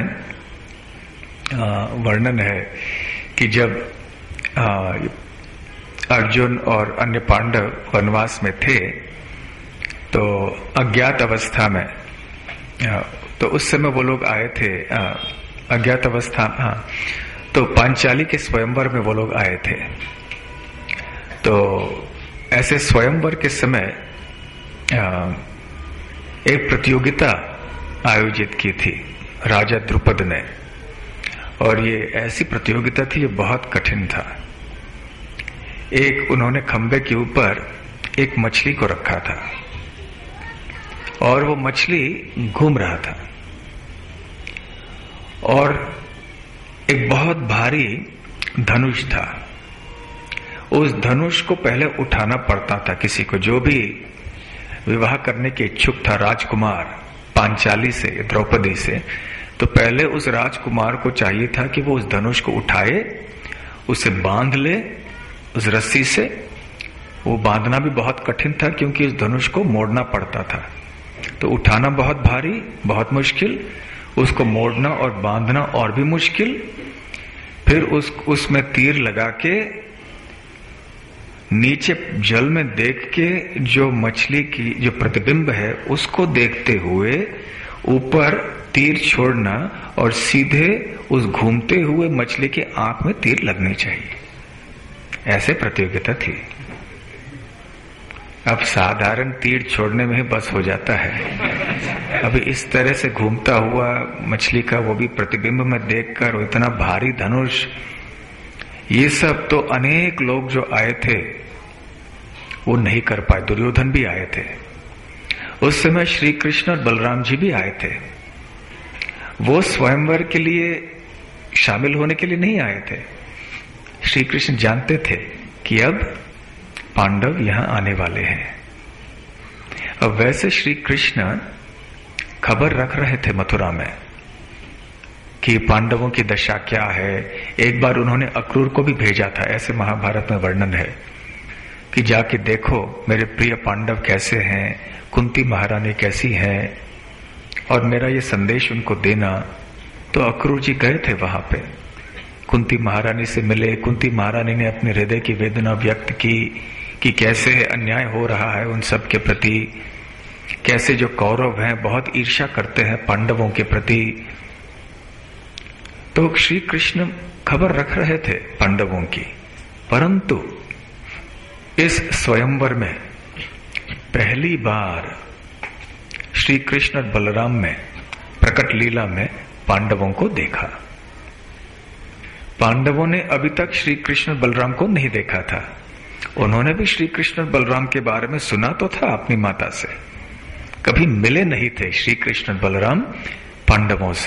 वर्णन है कि जब आ, अर्जुन और अन्य पांडव वनवास में थे तो अज्ञात अवस्था में, आ, तो उस समय वो लोग आए थे आ, अज्ञात अवस्था, हाँ, तो पांचाली के स्वयंवर में वो लोग आए थे। तो ऐसे स्वयंवर के समय एक प्रतियोगिता आयोजित की थी राजा द्रुपद ने, और ये ऐसी प्रतियोगिता थी, ये बहुत कठिन था। एक उन्होंने खंबे के ऊपर एक मछली को रखा था और वो मछली घूम रहा था, और एक बहुत भारी धनुष था। उस धनुष को पहले उठाना पड़ता था किसी को, जो भी विवाह करने के इच्छुक था राजकुमार पांचाली से, द्रौपदी से, तो पहले उस राजकुमार को चाहिए था कि वो उस धनुष को उठाए, उसे बांध ले उस रस्सी से। वो बांधना भी बहुत कठिन था क्योंकि उस धनुष को मोड़ना पड़ता था, तो उठाना बहुत भारी, बहुत मुश्किल, उसको मोड़ना और बांधना और भी मुश्किल। फिर उस उसमें तीर लगा के नीचे जल में देख के जो मछली की जो प्रतिबिंब है उसको देखते हुए ऊपर तीर छोड़ना और सीधे उस घूमते हुए मछली के आंख में तीर लगनी चाहिए। ऐसे प्रतियोगिता थी। अब साधारण तीर छोड़ने में ही बस हो जाता है, अभी इस तरह से घूमता हुआ मछली का वो भी प्रतिबिंब में देखकर, इतना भारी धनुष, ये सब तो अनेक लोग जो आए थे वो नहीं कर पाए। दुर्योधन भी आए थे उस समय, श्री कृष्ण और बलराम जी भी आए थे। वो स्वयंवर के लिए शामिल होने के लिए नहीं आए थे। श्री कृष्ण जानते थे कि अब पांडव यहां आने वाले हैं। अब वैसे श्री कृष्ण खबर रख रहे थे मथुरा में कि पांडवों की दशा क्या है। एक बार उन्होंने अक्रूर को भी भेजा था, ऐसे महाभारत में वर्णन है कि जाके देखो मेरे प्रिय पांडव कैसे हैं, कुंती महारानी कैसी है, और मेरा ये संदेश उनको देना। तो अक्रूर जी गए थे वहां पे, कुंती महारानी से मिले। कुंती महारानी ने अपने हृदय की वेदना व्यक्त की कि कैसे अन्याय हो रहा है उन सब के प्रति, कैसे जो कौरव हैं बहुत ईर्ष्या करते हैं पांडवों के प्रति। तो श्री कृष्ण खबर रख रहे थे पांडवों की, परंतु इस स्वयंवर में पहली बार श्री कृष्ण और बलराम में प्रकट लीला में पांडवों को देखा। पांडवों ने अभी तक श्री कृष्ण बलराम को नहीं देखा था। उन्होंने भी श्री कृष्ण बलराम के बारे में सुना तो था अपनी माता से, कभी मिले नहीं थे श्री कृष्ण बलराम पांडवों से।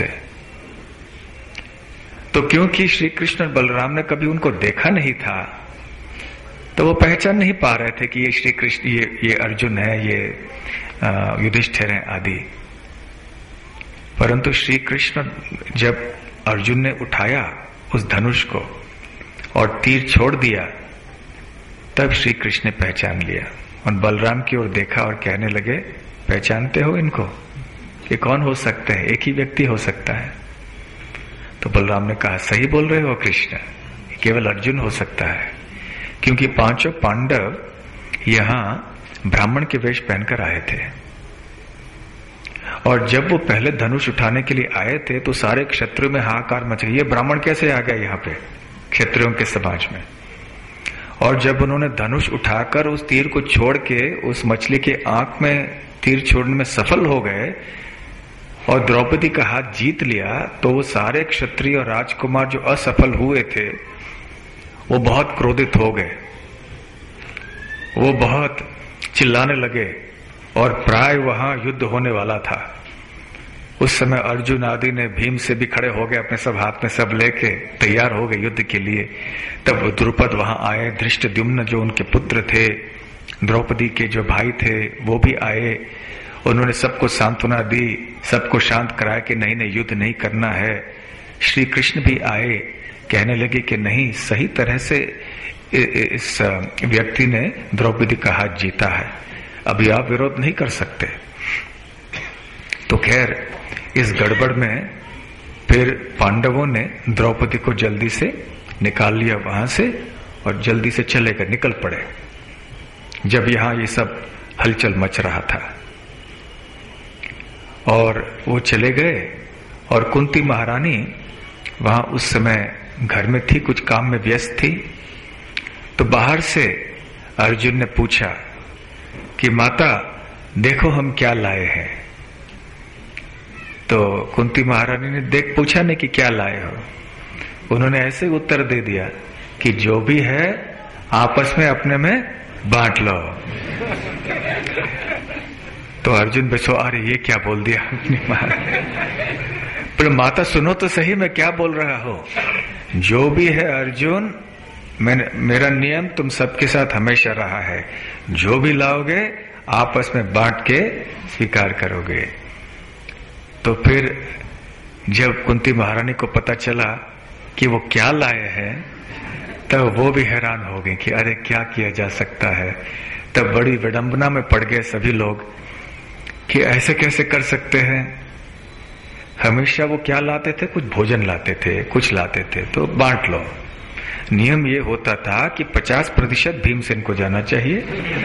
तो क्योंकि श्री कृष्ण बलराम ने कभी उनको देखा नहीं था, तो वो पहचान नहीं पा रहे थे कि ये श्री कृष्ण, ये ये अर्जुन है, ये युधिष्ठिर है आदि। परंतु श्री कृष्ण जब अर्जुन ने उठाया उस धनुष को और तीर छोड़ दिया, तब श्री कृष्ण ने पहचान लिया और बलराम की ओर देखा और कहने लगे, पहचानते हो इनको? ये कौन हो सकते हैं? एक ही व्यक्ति हो सकता है। तो बलराम ने कहा, सही बोल रहे हो कृष्ण, केवल अर्जुन हो सकता है, क्योंकि पांचों पांडव यहां ब्राह्मण के वेश पहनकर आए थे और जब वो पहले धनुष उठाने के लिए आए थे तो सारे क्षत्रियों में हाहाकार मच गई, ये ब्राह्मण कैसे आ गए यहाँ पे क्षत्रियों के समाज में। और जब उन्होंने धनुष उठाकर उस तीर को छोड़ के उस मछली के आंख में तीर छोड़ने में सफल हो गए और द्रौपदी का हाथ जीत लिया, तो वो सारे क्षत्रिय और राजकुमार जो असफल हुए थे वो बहुत क्रोधित हो गए, वो बहुत चिल्लाने लगे और प्राय वहां युद्ध होने वाला था। उस समय अर्जुन आदि ने भीम से भी खड़े हो गए, अपने सब हाथ में सब लेके तैयार हो गए युद्ध के लिए। तब द्रुपद वहां आए, धृष्टद्युम्न जो उनके पुत्र थे, द्रौपदी के जो भाई थे वो भी आए। उन्होंने सबको सांत्वना दी, सबको शांत कराया कि नहीं नहीं युद्ध नहीं करना है। श्री कृष्ण भी आए, कहने लगे कि नहीं, सही तरह से इस व्यक्ति ने द्रौपदी का हाथ जीता है, अभी आप विरोध नहीं कर सकते। तो खैर इस गड़बड़ में फिर पांडवों ने द्रौपदी को जल्दी से निकाल लिया वहां से और जल्दी से चले गए, निकल पड़े, जब यहां ये सब हलचल मच रहा था। और वो चले गए और कुंती महारानी वहां उस समय घर में थी, कुछ काम में व्यस्त थी। तो बाहर से अर्जुन ने पूछा कि माता देखो हम क्या लाए हैं। तो कुंती महारानी ने देख पूछा नहीं कि क्या लाए हो, उन्होंने ऐसे उत्तर दे दिया कि जो भी है आपस में अपने में बांट लो। तो अर्जुन बेचो, अरे ये क्या बोल दिया अपनी मां। पर माता सुनो तो सही, मैं क्या बोल रहा हूं। जो भी है अर्जुन, मैंने मेरा नियम तुम सबके साथ हमेशा रहा है, जो भी लाओगे आपस में बांट के स्वीकार करोगे। तो फिर जब कुंती महारानी को पता चला कि वो क्या लाए हैं, तब वो भी हैरान हो गई कि अरे क्या किया जा सकता है। तब बड़ी विडंबना में पड़ गए सभी लोग कि ऐसे कैसे कर सकते हैं। हमेशा वो क्या लाते थे, कुछ भोजन लाते थे, कुछ लाते थे, तो बांट लो। नियम ये होता था कि पचास प्रतिशत भीमसेन को जाना चाहिए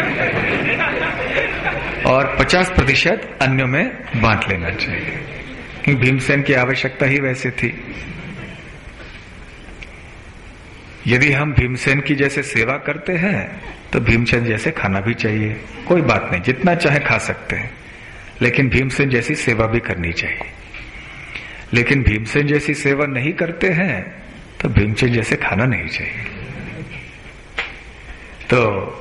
और पचास प्रतिशत अन्यों में बांट लेना चाहिए, क्योंकि भीमसेन की आवश्यकता ही वैसे थी। यदि हम भीमसेन की जैसे सेवा करते हैं तो भीमसेन जैसे खाना भी चाहिए, कोई बात नहीं, जितना चाहे खा सकते हैं, लेकिन भीमसेन जैसी सेवा भी करनी चाहिए। लेकिन भीमसेन जैसी सेवा नहीं करते हैं तो भीमसेन जैसे खाना नहीं चाहिए। तो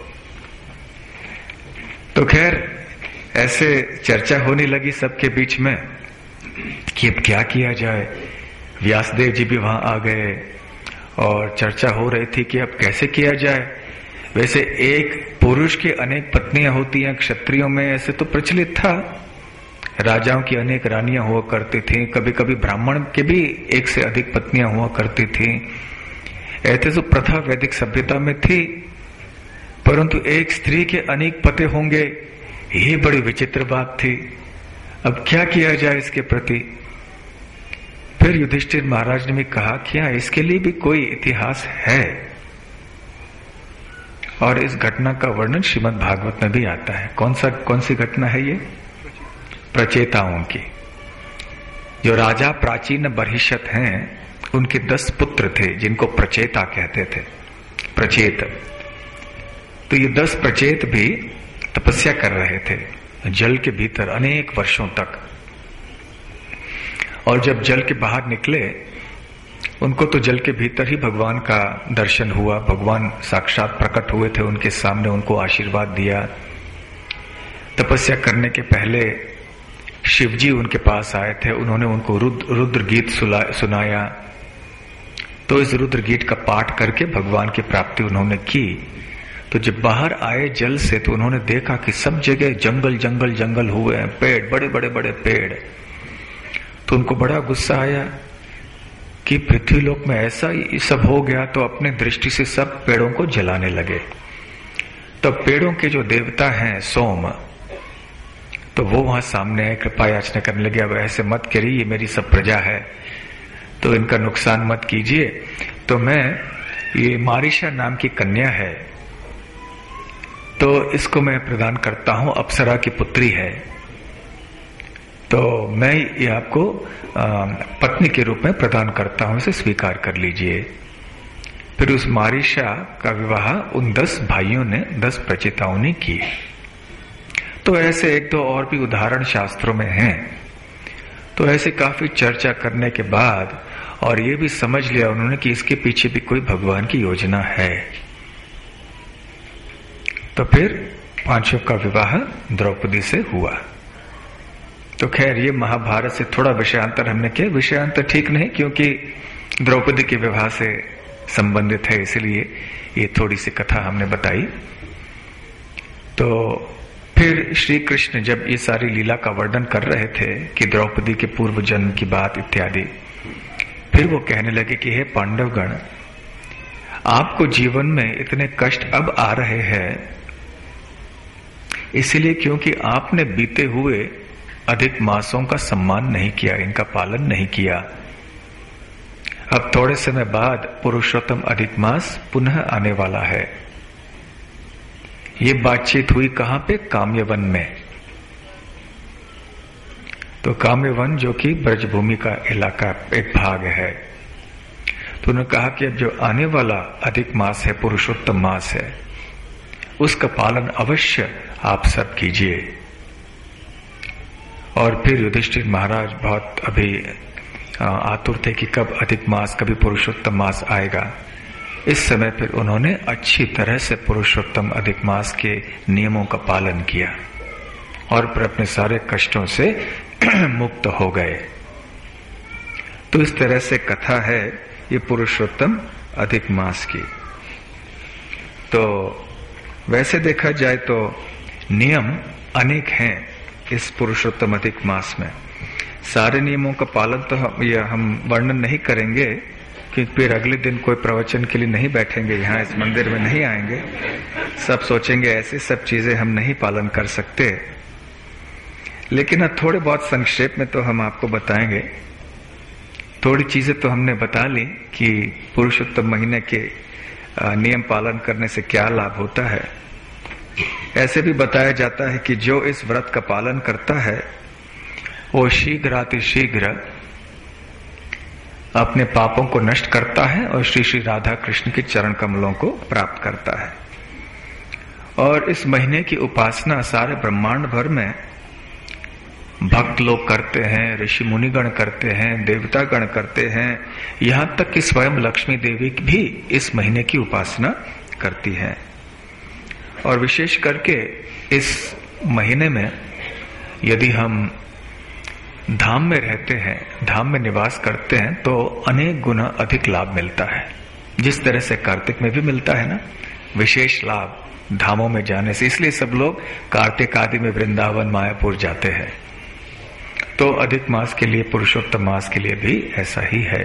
तो खैर ऐसे चर्चा होने लगी सबके बीच में कि अब क्या किया जाए। व्यासदेव जी भी वहां आ गए और चर्चा हो रही थी कि अब कैसे किया जाए। वैसे एक पुरुष की अनेक पत्नियां होती हैं क्षत्रियों में, ऐसे तो प्रचलित था। राजाओं की अनेक रानियां हुआ करती थी, कभी कभी ब्राह्मण के भी एक से अधिक पत्नियां हुआ करती थी। ऐसे तो प्रथा वैदिक सभ्यता में थी, परंतु एक स्त्री के अनेक पति होंगे, ये बड़ी विचित्र बात थी। अब क्या किया जाए इसके प्रति। फिर युधिष्ठिर महाराज ने भी कहा क्या इसके लिए भी कोई इतिहास है, और इस घटना का वर्णन श्रीमद् भागवत में भी आता है। कौन सा कौन सी घटना है ये? प्रचेताओं की। जो राजा प्राचीन बर्हिषत हैं, उनके दस पुत्र थे जिनको प्रचेता कहते थे, प्रचेत। तो ये दस प्रचेत भी तपस्या कर रहे थे जल के भीतर अनेक वर्षों तक। और जब जल के बाहर निकले, उनको तो जल के भीतर ही भगवान का दर्शन हुआ, भगवान साक्षात प्रकट हुए थे उनके सामने, उनको आशीर्वाद दिया। तपस्या करने के पहले शिवजी उनके पास आए थे, उन्होंने उनको रुद्र रुद्र गीत सुनाया। तो इस रुद्र गीत का पाठ करके भगवान की प्राप्ति उन्होंने की। तो जब बाहर आए जल से तो उन्होंने देखा कि सब जगह जंगल जंगल जंगल हुए हैं, पेड़, बड़े बड़े बड़े पेड़। तो उनको बड़ा गुस्सा आया कि पृथ्वी लोक में ऐसा ही सब हो गया तो अपने दृष्टि से सब पेड़ों को जलाने लगे। तो पेड़ों के जो देवता हैं सोम, तो वो वहां सामने आए, कृपा याचना करने लगे, अब ऐसे मत करिए, ये मेरी सब प्रजा है तो इनका नुकसान मत कीजिए। तो मैं, ये मारिशा नाम की कन्या है तो इसको मैं प्रदान करता हूं, अप्सरा की पुत्री है, तो मैं ये आपको पत्नी के रूप में प्रदान करता हूं, इसे स्वीकार कर लीजिए। फिर उस मारिशा का विवाह उन दस भाइयों ने, दस प्रचेताओं ने की। तो ऐसे एक दो और भी उदाहरण शास्त्रों में हैं। तो ऐसे काफी चर्चा करने के बाद और ये भी समझ लिया उन्होंने कि इसके पीछे भी कोई भगवान की योजना है। तो फिर पांचों का विवाह द्रौपदी से हुआ। तो खैर ये महाभारत से थोड़ा विषयांतर हमने किया, विषयांतर ठीक नहीं क्योंकि द्रौपदी के विवाह से संबंधित है, इसलिए ये थोड़ी सी कथा हमने बताई। तो फिर श्री कृष्ण जब ये सारी लीला का वर्णन कर रहे थे कि द्रौपदी के पूर्व जन्म की बात इत्यादि, फिर वो कहने लगे कि हे पांडवगण, आपको जीवन में इतने कष्ट अब आ रहे हैं इसलिए क्योंकि आपने बीते हुए अधिक मासों का सम्मान नहीं किया, इनका पालन नहीं किया। अब थोड़े समय बाद पुरुषोत्तम अधिक मास पुनः आने वाला है। ये बातचीत हुई कहां पे? काम्यवन में। तो काम्यवन जो कि ब्रजभूमि का इलाका एक भाग है, तो उन्होंने कहा कि अब जो आने वाला अधिक मास है, पुरुषोत्तम मास है, उसका पालन अवश्य आप सब कीजिए। और फिर युधिष्ठिर महाराज बहुत अभी आतुर थे कि कब अधिक मास, कभी पुरुषोत्तम मास आएगा। इस समय फिर उन्होंने अच्छी तरह से पुरुषोत्तम अधिक मास के नियमों का पालन किया और फिर अपने सारे कष्टों से मुक्त हो गए। तो इस तरह से कथा है ये पुरुषोत्तम अधिक मास की। तो वैसे देखा जाए तो नियम अनेक हैं इस पुरुषोत्तम अधिक मास में। सारे नियमों का पालन तो हम ये हम वर्णन नहीं करेंगे कि फिर अगले दिन कोई प्रवचन के लिए नहीं बैठेंगे, यहाँ इस मंदिर में नहीं आएंगे, सब सोचेंगे ऐसे सब चीजें हम नहीं पालन कर सकते। लेकिन अब थोड़े बहुत संक्षेप में तो हम आपको बताएंगे। थोड़ी चीजें तो हमने बता ली कि पुरुषोत्तम महीने के नियम पालन करने से क्या लाभ होता है। ऐसे भी बताया जाता है कि जो इस व्रत का पालन करता है वो शीघ्रातिशीघ्र अपने पापों को नष्ट करता है और श्री श्री राधा कृष्ण के चरण कमलों को प्राप्त करता है। और इस महीने की उपासना सारे ब्रह्मांड भर में भक्त लोग करते हैं, ऋषि मुनिगण करते हैं, देवता गण करते हैं, यहां तक कि स्वयं लक्ष्मी देवी भी इस महीने की उपासना करती हैं। और विशेष करके इस महीने में यदि हम धाम में रहते हैं, धाम में निवास करते हैं, तो अनेक गुना अधिक लाभ मिलता है। जिस तरह से कार्तिक में भी मिलता है ना विशेष लाभ धामों में जाने से, इसलिए सब लोग कार्तिक आदि में वृंदावन मायापुर जाते हैं। तो अधिक मास के लिए, पुरुषोत्तम मास के लिए भी ऐसा ही है।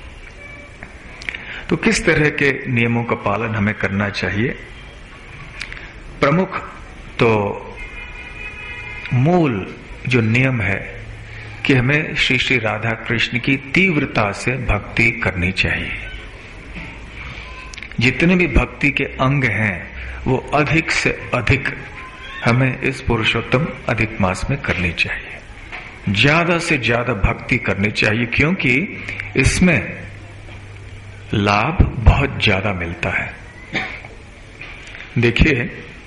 तो किस तरह के नियमों का पालन हमें करना चाहिए? प्रमुख तो मूल जो नियम है कि हमें श्री श्री राधा कृष्ण की तीव्रता से भक्ति करनी चाहिए। जितने भी भक्ति के अंग हैं वो अधिक से अधिक हमें इस पुरुषोत्तम अधिक मास में करनी चाहिए। ज्यादा से ज्यादा भक्ति करनी चाहिए क्योंकि इसमें लाभ बहुत ज्यादा मिलता है। देखिए,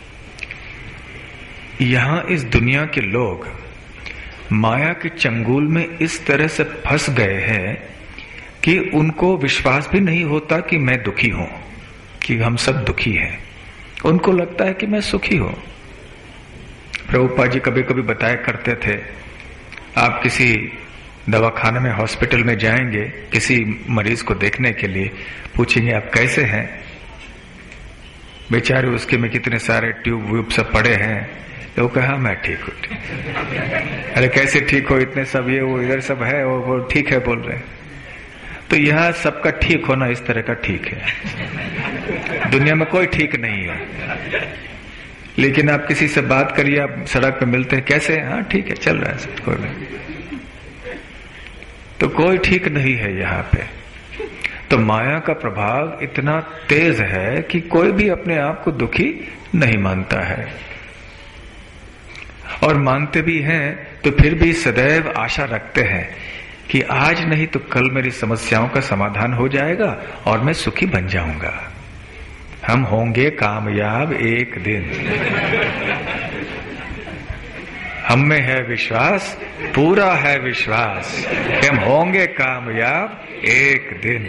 यहां इस दुनिया के लोग माया के चंगुल में इस तरह से फंस गए हैं कि उनको विश्वास भी नहीं होता कि मैं दुखी हूं, कि हम सब दुखी हैं। उनको लगता है कि मैं सुखी हूं। प्रभुपाद जी कभी कभी बताया करते थे, आप किसी दवाखाने में, हॉस्पिटल में जाएंगे, किसी मरीज को देखने के लिए, पूछेंगे आप कैसे हैं, बेचारे उसके में कितने सारे ट्यूब व्यूब सब पड़े हैं, तो कहा मैं ठीक हूं। अरे कैसे ठीक हो, इतने सब ये वो इधर सब है, वो, वो ठीक है बोल रहे हैं। तो यह सबका ठीक होना इस तरह का ठीक है। दुनिया में कोई ठीक नहीं है। लेकिन आप किसी से बात करिए, आप सड़क पे मिलते हैं, कैसे? हाँ ठीक है, चल रहा है सब, कोई नहीं। तो कोई ठीक नहीं है यहाँ पे। तो माया का प्रभाव इतना तेज है कि कोई भी अपने आप को दुखी नहीं मानता है, और मानते भी हैं तो फिर भी सदैव आशा रखते हैं कि आज नहीं तो कल मेरी समस्याओं का समाधान हो जाएगा और मैं सुखी बन जाऊंगा, हम होंगे कामयाब एक दिन। हम में है विश्वास, पूरा है विश्वास कि हम होंगे कामयाब एक दिन।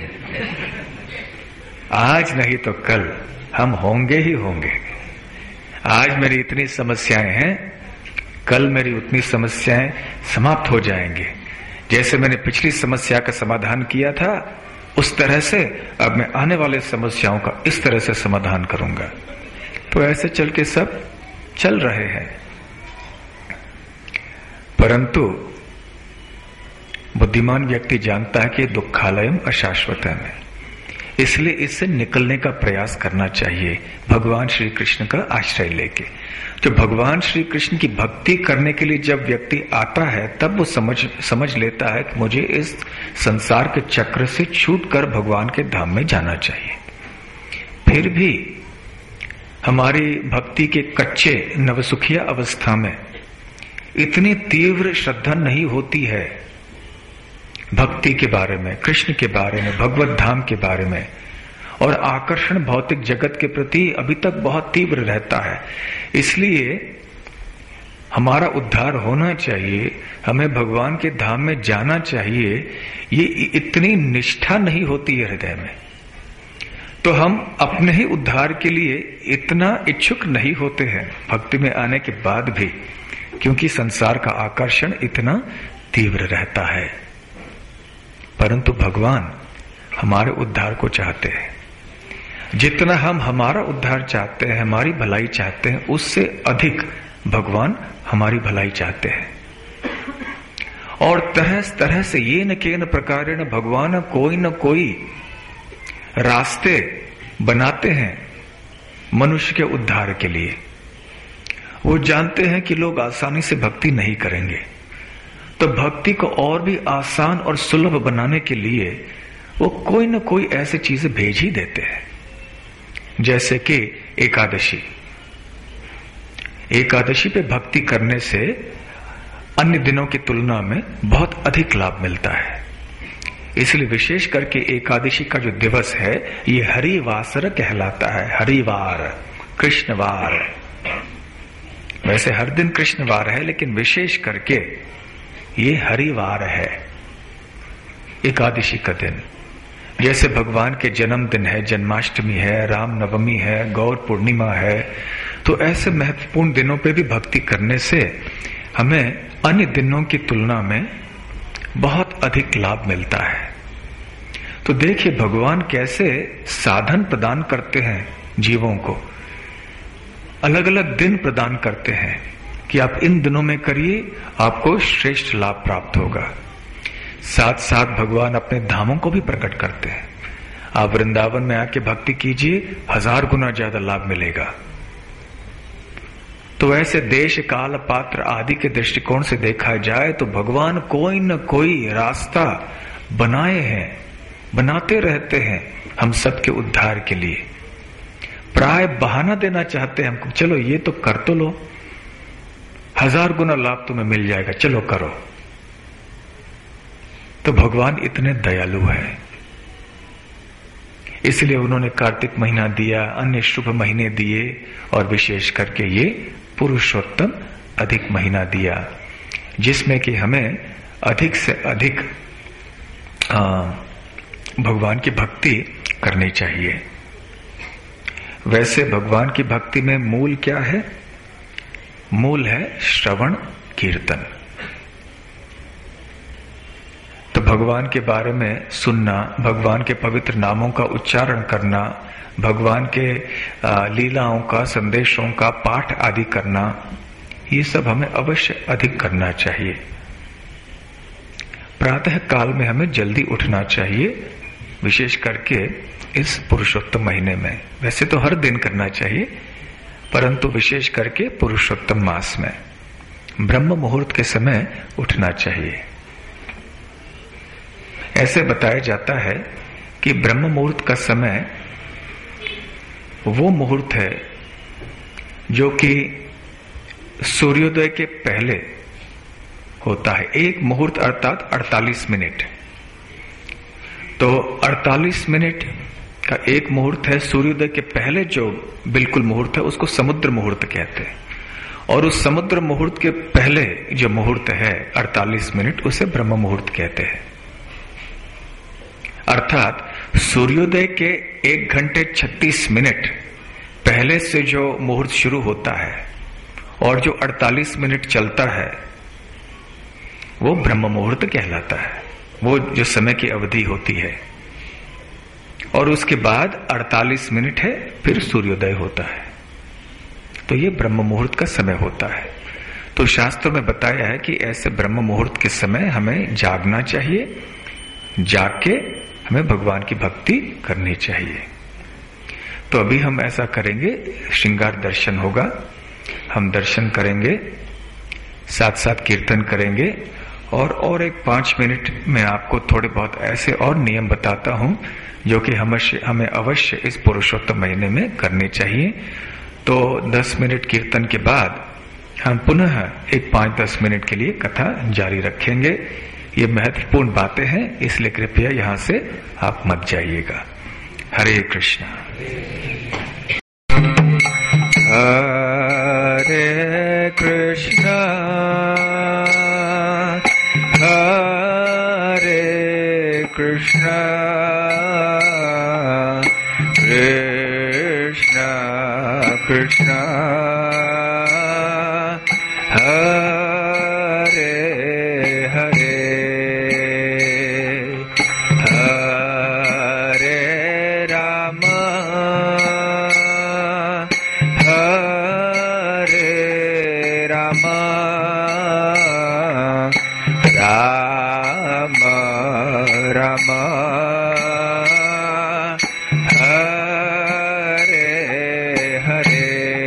आज नहीं तो कल हम होंगे ही होंगे। आज मेरी इतनी समस्याएं हैं, कल मेरी उतनी समस्याएं समाप्त हो जाएंगे। जैसे मैंने पिछली समस्या का समाधान किया था, उस तरह से अब मैं आने वाले समस्याओं का इस तरह से समाधान करूंगा। तो ऐसे चल के सब चल रहे हैं। परंतु बुद्धिमान व्यक्ति जानता है कि दुखालयम अशाश्वत है, इसलिए इससे निकलने का प्रयास करना चाहिए भगवान श्री कृष्ण का आश्रय लेके। तो भगवान श्री कृष्ण की भक्ति करने के लिए जब व्यक्ति आता है, तब वो समझ समझ लेता है कि मुझे इस संसार के चक्र से छूटकर भगवान के धाम में जाना चाहिए। फिर भी हमारी भक्ति के कच्चे नवसुखिया अवस्था में इतनी तीव्र श्रद्धा नहीं होती है भक्ति के बारे में, कृष्ण के बारे में, भगवत धाम के बारे में, और आकर्षण भौतिक जगत के प्रति अभी तक बहुत तीव्र रहता है। इसलिए हमारा उद्धार होना चाहिए, हमें भगवान के धाम में जाना चाहिए, ये इतनी निष्ठा नहीं होती है हृदय में। तो हम अपने ही उद्धार के लिए इतना इच्छुक नहीं होते हैं भक्ति में आने के बाद भी, क्योंकि संसार का आकर्षण इतना तीव्र रहता है। परंतु भगवान हमारे उद्धार को चाहते हैं। जितना हम हमारा उद्धार चाहते हैं, हमारी भलाई चाहते हैं, उससे अधिक भगवान हमारी भलाई चाहते हैं। और तरह तरह से ये न के न प्रकारेण भगवान कोई न कोई रास्ते बनाते हैं मनुष्य के उद्धार के लिए। वो जानते हैं कि लोग आसानी से भक्ति नहीं करेंगे, तो भक्ति को और भी आसान और सुलभ बनाने के लिए वो कोई न कोई ऐसी चीजें भेज ही देते हैं। जैसे कि एकादशी, एकादशी पे भक्ति करने से अन्य दिनों की तुलना में बहुत अधिक लाभ मिलता है। इसलिए विशेष करके एकादशी का जो दिवस है, ये हरिवासर कहलाता है। हरिवार, कृष्णवार। वैसे हर दिन कृष्णवार है, लेकिन विशेष करके ये हरिवार है, एकादशी का दिन। जैसे भगवान के जन्मदिन है, जन्माष्टमी है, राम नवमी है, गौर पूर्णिमा है, तो ऐसे महत्वपूर्ण दिनों पे भी भक्ति करने से हमें अन्य दिनों की तुलना में बहुत अधिक लाभ मिलता है। तो देखिए भगवान कैसे साधन प्रदान करते हैं जीवों को, अलग अलग दिन प्रदान करते हैं कि आप इन दिनों में करिए, आपको श्रेष्ठ लाभ प्राप्त होगा। साथ साथ भगवान अपने धामों को भी प्रकट करते हैं। आप वृंदावन में आके भक्ति कीजिए, हजार गुना ज्यादा लाभ मिलेगा। तो ऐसे देश काल पात्र आदि के दृष्टिकोण से देखा जाए तो भगवान कोई न कोई रास्ता बनाए हैं, बनाते रहते हैं हम सबके उद्धार के लिए। प्राय बहाना देना चाहते हैं हमको, चलो ये तो कर तो लो, हजार गुना लाभ तुम्हें मिल जाएगा, चलो करो। तो भगवान इतने दयालु है, इसलिए उन्होंने कार्तिक महीना दिया, अन्य शुभ महीने दिए, और विशेष करके ये पुरुषोत्तम अधिक महीना दिया, जिसमें कि हमें अधिक से अधिक आ, भगवान की भक्ति करनी चाहिए। वैसे भगवान की भक्ति में मूल क्या है? मूल है श्रवण कीर्तन। तो भगवान के बारे में सुनना, भगवान के पवित्र नामों का उच्चारण करना, भगवान के लीलाओं का, संदेशों का पाठ आदि करना, ये सब हमें अवश्य अधिक करना चाहिए। प्रातः काल में हमें जल्दी उठना चाहिए, विशेष करके इस पुरुषोत्तम महीने में। वैसे तो हर दिन करना चाहिए, परंतु विशेष करके पुरुषोत्तम मास में ब्रह्म मुहूर्त के समय उठना चाहिए। ऐसे बताया जाता है कि ब्रह्म मुहूर्त का समय वो मुहूर्त है जो कि सूर्योदय के पहले होता है। एक मुहूर्त अर्थात अड़तालीस मिनट। तो अड़तालीस मिनट का एक मुहूर्त है। सूर्योदय के पहले जो बिल्कुल मुहूर्त है उसको समुद्र मुहूर्त कहते हैं, और उस समुद्र मुहूर्त के पहले जो मुहूर्त है अड़तालीस मिनट, उसे ब्रह्म मुहूर्त कहते हैं। अर्थात सूर्योदय के एक घंटे छत्तीस मिनट पहले से जो मुहूर्त शुरू होता है और जो अड़तालीस मिनट चलता है वो ब्रह्म मुहूर्त कहलाता है। वो जो समय की अवधि होती है, और उसके बाद अड़तालीस मिनट है फिर सूर्योदय होता है। तो ये ब्रह्म मुहूर्त का समय होता है। तो शास्त्रों में बताया है कि ऐसे ब्रह्म मुहूर्त के समय हमें जागना चाहिए, जाग के हमें भगवान की भक्ति करनी चाहिए। तो अभी हम ऐसा करेंगे, श्रृंगार दर्शन होगा, हम दर्शन करेंगे, साथ साथ कीर्तन करेंगे, और और एक पांच मिनट में आपको थोड़े बहुत ऐसे और नियम बताता हूं जो कि हमें हमें अवश्य इस पुरुषोत्तम महीने में करने चाहिए। तो दस मिनट कीर्तन के बाद हम पुनः एक पांच दस मिनट के लिए कथा जारी रखेंगे। ये महत्वपूर्ण बातें हैं, इसलिए कृपया यहां से आप मत जाइएगा। हरे कृष्णा। हरे कृष्णा हरे कृष्णा कृष्णा कृष्णा हरे हरे हरे राम हरे राम राम राम हरे हरे।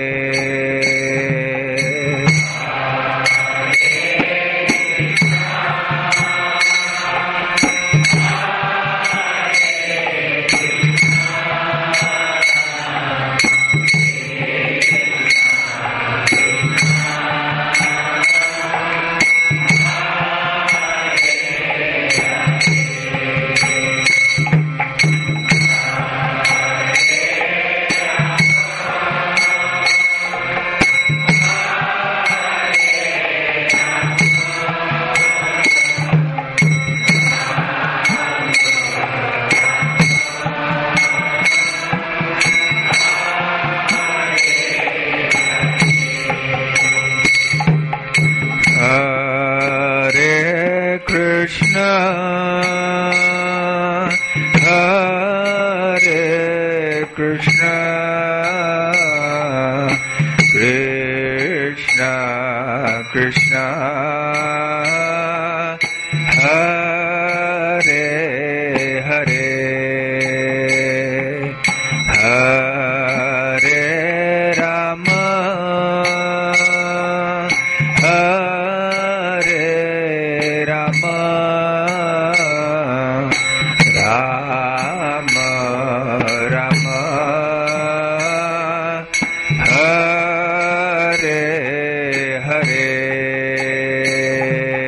कृष्णा कृष्णा कृष्णा हरे हरे हरे राम हरे Ram Ram Ram Hare Hare.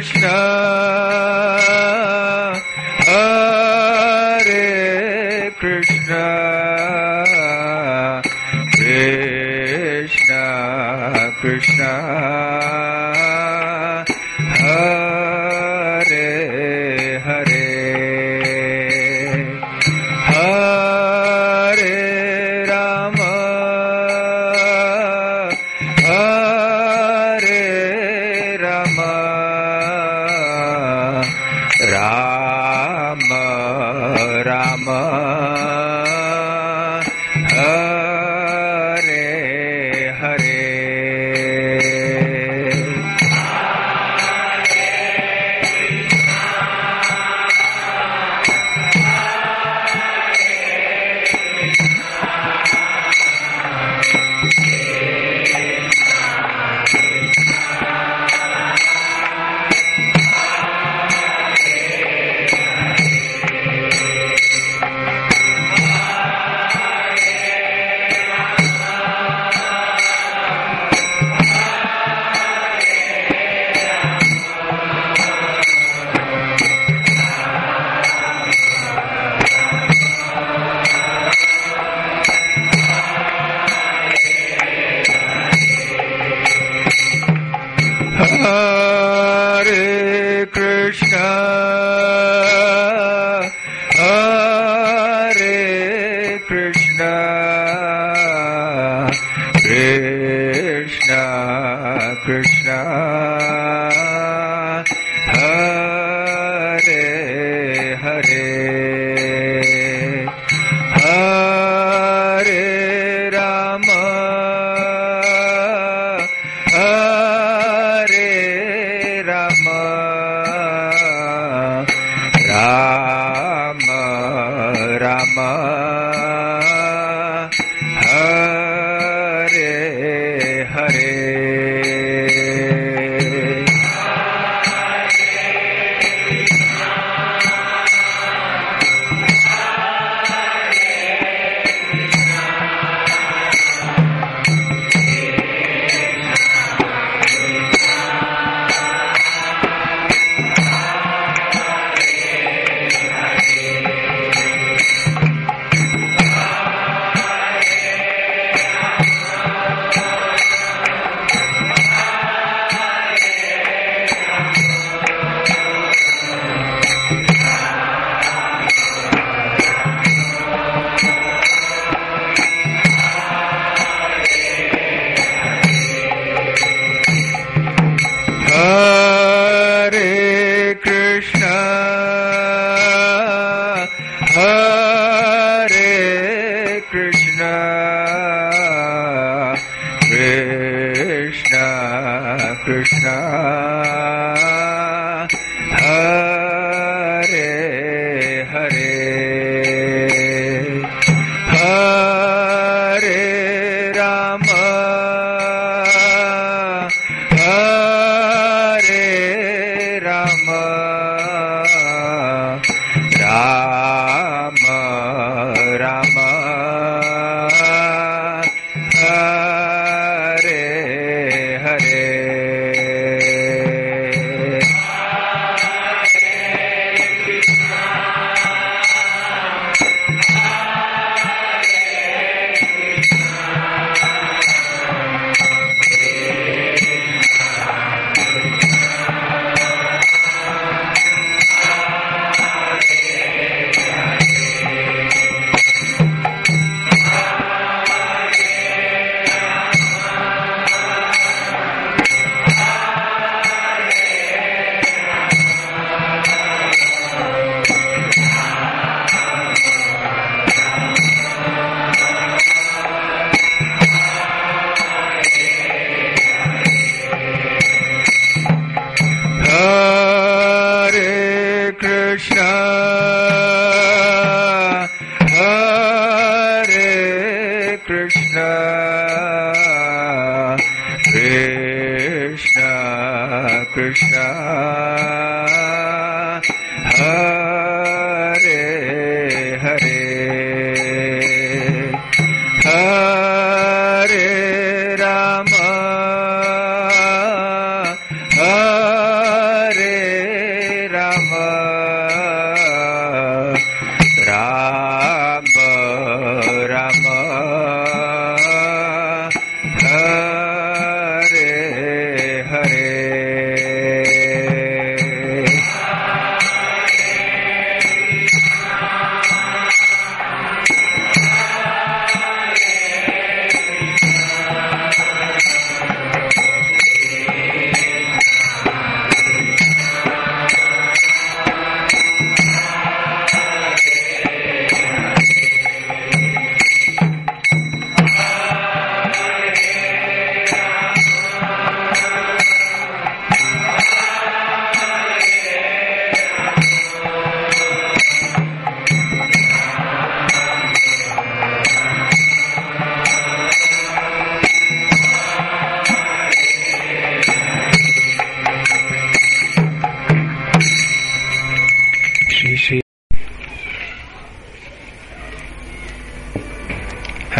Krishna, Hare Krishna, Krishna Krishna, Hare Hare, Hare Rama, Hare Rama, Rama Rama, Hare Hare. Hare Krishna, Hare Krishna, Krishna Krishna, Hare Hare, Hare Rama, Hare Rama, Rama Rama, Hare Hare. Hare Krishna, Hare Krishna, Krishna Krishna, Hare Hare, Hare Rama, Hare Rama, Rama Rama, Hare Hare. Hare Krishna, Hare Krishna, Krishna Krishna, Hare Hare, Hare Rama, Hare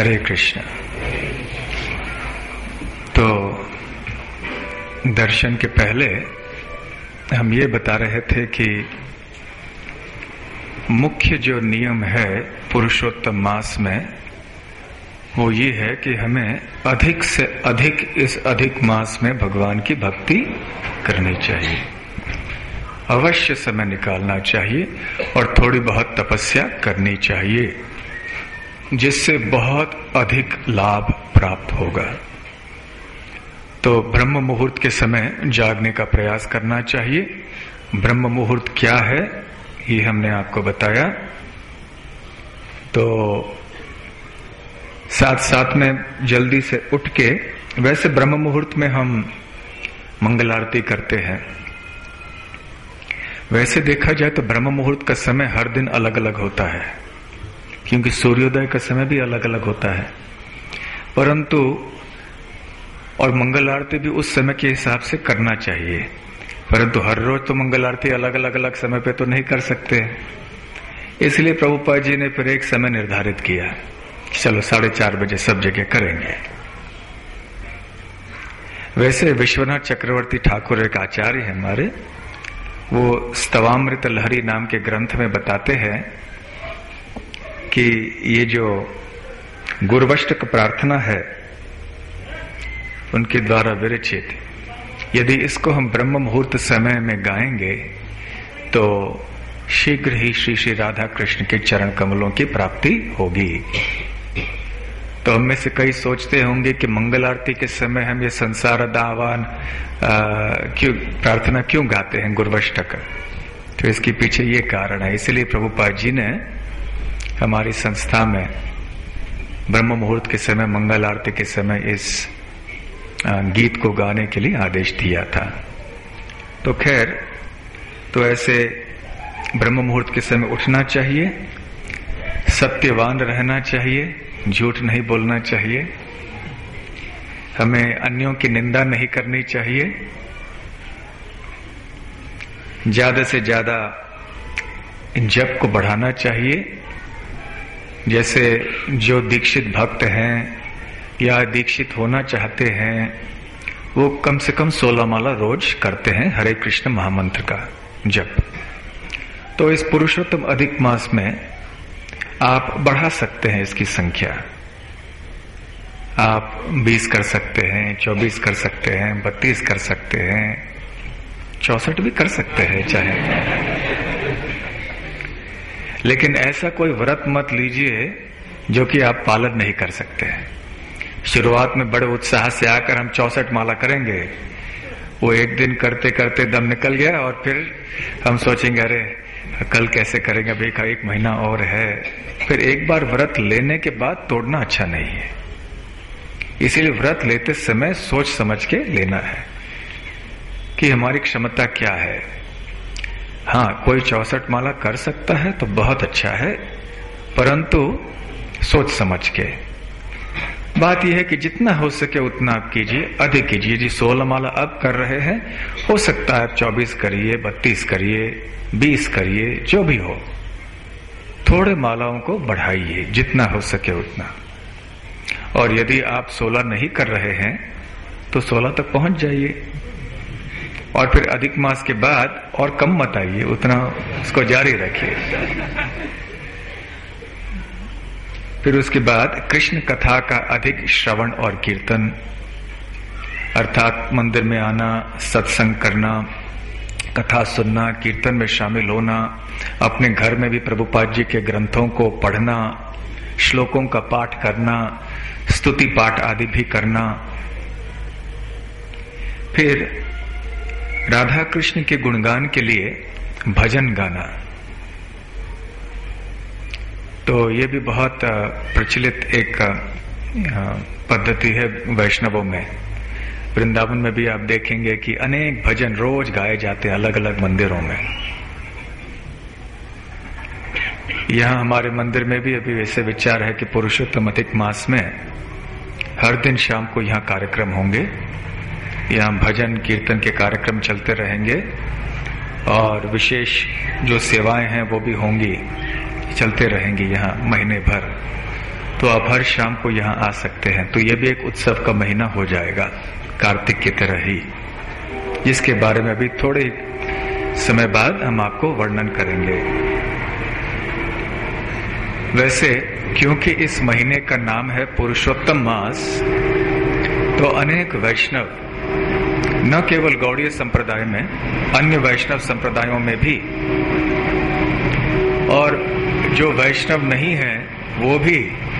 हरे कृष्ण। तो दर्शन के पहले हम ये बता रहे थे कि मुख्य जो नियम है पुरुषोत्तम मास में वो ये है कि हमें अधिक से अधिक इस अधिक मास में भगवान की भक्ति करनी चाहिए, अवश्य समय निकालना चाहिए और थोड़ी बहुत तपस्या करनी चाहिए, जिससे बहुत अधिक लाभ प्राप्त होगा। तो ब्रह्म मुहूर्त के समय जागने का प्रयास करना चाहिए। ब्रह्म मुहूर्त क्या है ये हमने आपको बताया। तो साथ साथ में जल्दी से उठ के, वैसे ब्रह्म मुहूर्त में हम मंगल आरती करते हैं। वैसे देखा जाए तो ब्रह्म मुहूर्त का समय हर दिन अलग अलग होता है, क्योंकि सूर्योदय का समय भी अलग अलग होता है, परंतु और मंगल आरती भी उस समय के हिसाब से करना चाहिए, परंतु हर रोज तो मंगल आरती अलग अलग अलग समय पे तो नहीं कर सकते। इसलिए प्रभुपाद जी ने फिर एक समय निर्धारित किया, चलो साढ़े चार बजे सब जगह करेंगे। वैसे विश्वनाथ चक्रवर्ती ठाकुर एक आचार्य है हमारे, वो स्तवामृत लहरी नाम के ग्रंथ में बताते हैं कि ये जो गुरुवष्टक प्रार्थना है उनके द्वारा विरचित, यदि इसको हम ब्रह्म मुहूर्त समय में गाएंगे तो शीघ्र ही श्री श्री राधा कृष्ण के चरण कमलों की प्राप्ति होगी। तो हम में से कई सोचते होंगे कि मंगल आरती के समय हम ये संसार दावान क्यों प्रार्थना क्यों गाते हैं गुरुवष्टक। तो इसके पीछे ये कारण है, इसलिए प्रभुपाद जी ने हमारी संस्था में ब्रह्म मुहूर्त के समय, मंगल आरती के समय इस गीत को गाने के लिए आदेश दिया था। तो खैर, तो ऐसे ब्रह्म मुहूर्त के समय उठना चाहिए, सत्यवान रहना चाहिए, झूठ नहीं बोलना चाहिए, हमें अन्यों की निंदा नहीं करनी चाहिए, ज्यादा से ज्यादा जप को बढ़ाना चाहिए। जैसे जो दीक्षित भक्त हैं या दीक्षित होना चाहते हैं वो कम से कम सोलह माला रोज करते हैं हरे कृष्ण महामंत्र का जप। तो इस पुरुषोत्तम अधिक मास में आप बढ़ा सकते हैं इसकी संख्या। आप बीस कर सकते हैं, चौबीस कर सकते हैं, बत्तीस कर सकते हैं, चौसठ भी कर सकते हैं चाहे। लेकिन ऐसा कोई व्रत मत लीजिए जो कि आप पालन नहीं कर सकते हैं। शुरुआत में बड़े उत्साह से आकर हम चौसठ माला करेंगे, वो एक दिन करते करते दम निकल गया और फिर हम सोचेंगे अरे कल कैसे करेंगे, अभी का एक महीना और है। फिर एक बार व्रत लेने के बाद तोड़ना अच्छा नहीं है। इसीलिए व्रत लेते समय सोच समझ के लेना है कि हमारी क्षमता क्या है। हाँ, कोई चौसठ माला कर सकता है तो बहुत अच्छा है, परंतु सोच समझ के। बात यह है कि जितना हो सके उतना आप कीजिए, अधिक कीजिए। जी सोलह माला अब कर रहे हैं, हो सकता है आप चौबीस करिए, बत्तीस करिए, बीस करिए, जो भी हो, थोड़े मालाओं को बढ़ाइए जितना हो सके उतना। और यदि आप सोलह नहीं कर रहे हैं तो सोलह तक पहुंच जाइए, और फिर अधिक मास के बाद और कम मत आइए, उतना उसको जारी रखिए। फिर उसके बाद कृष्ण कथा का अधिक श्रवण और कीर्तन, अर्थात मंदिर में आना, सत्संग करना, कथा सुनना, कीर्तन में शामिल होना, अपने घर में भी प्रभुपाद जी के ग्रंथों को पढ़ना, श्लोकों का पाठ करना, स्तुति पाठ आदि भी करना। फिर राधा कृष्ण के गुणगान के लिए भजन गाना, तो ये भी बहुत प्रचलित एक पद्धति है वैष्णवों में। वृंदावन में भी आप देखेंगे कि अनेक भजन रोज गाए जाते हैं अलग अलग मंदिरों में। यहाँ हमारे मंदिर में भी अभी ऐसे विचार है कि पुरुषोत्तम अधिक मास में हर दिन शाम को यहाँ कार्यक्रम होंगे, यहाँ भजन कीर्तन के कार्यक्रम चलते रहेंगे, और विशेष जो सेवाएं हैं वो भी होंगी, चलते रहेंगी यहाँ महीने भर। तो आप हर शाम को यहाँ आ सकते हैं। तो ये भी एक उत्सव का महीना हो जाएगा कार्तिक की तरह ही, जिसके बारे में अभी थोड़े समय बाद हम आपको वर्णन करेंगे। वैसे क्योंकि इस महीने का नाम है पुरुषोत्तम मास, तो अनेक वैष्णव न केवल गौड़ीय संप्रदाय में, अन्य वैष्णव संप्रदायों में भी, और जो वैष्णव नहीं है वो भी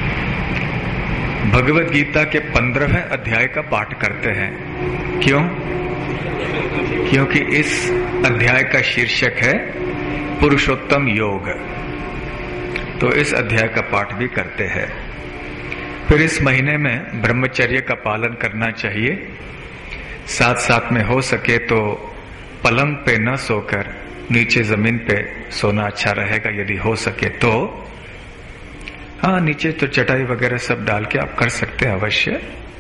भगवत गीता के पंद्रहवें अध्याय का पाठ करते हैं। क्यों? क्योंकि इस अध्याय का शीर्षक है पुरुषोत्तम योग, तो इस अध्याय का पाठ भी करते हैं। फिर इस महीने में ब्रह्मचर्य का पालन करना चाहिए। साथ साथ में हो सके तो पलंग पे न सोकर नीचे जमीन पे सोना अच्छा रहेगा, यदि हो सके तो। हाँ, नीचे तो चटाई वगैरह सब डाल के आप कर सकते हैं अवश्य।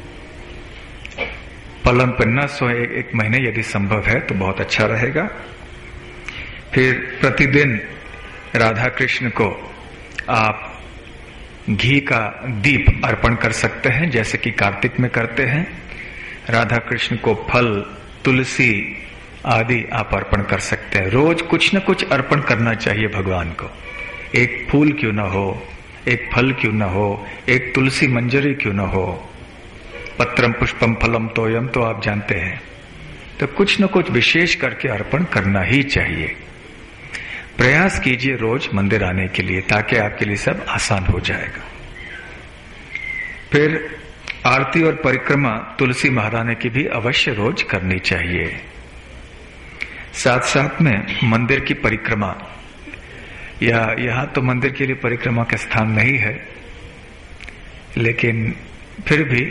पलंग पर न सोए एक महीने यदि संभव है तो बहुत अच्छा रहेगा। फिर प्रतिदिन राधा कृष्ण को आप घी का दीप अर्पण कर सकते हैं, जैसे कि कार्तिक में करते हैं। राधा कृष्ण को फल, तुलसी आदि आप अर्पण कर सकते हैं। रोज कुछ न कुछ अर्पण करना चाहिए भगवान को। एक फूल क्यों न हो, एक फल क्यों न हो, एक तुलसी मंजरी क्यों न हो, पत्रम पुष्पम फलम तोयम तो आप जानते हैं। तो कुछ न कुछ विशेष करके अर्पण करना ही चाहिए। प्रयास कीजिए रोज मंदिर आने के लिए, ताकि आपके लिए सब आसान हो जाएगा। फिर आरती और परिक्रमा तुलसी महारानी की भी अवश्य रोज करनी चाहिए। साथ साथ में मंदिर की परिक्रमा, या यहाँ तो मंदिर के लिए परिक्रमा का स्थान नहीं है, लेकिन फिर भी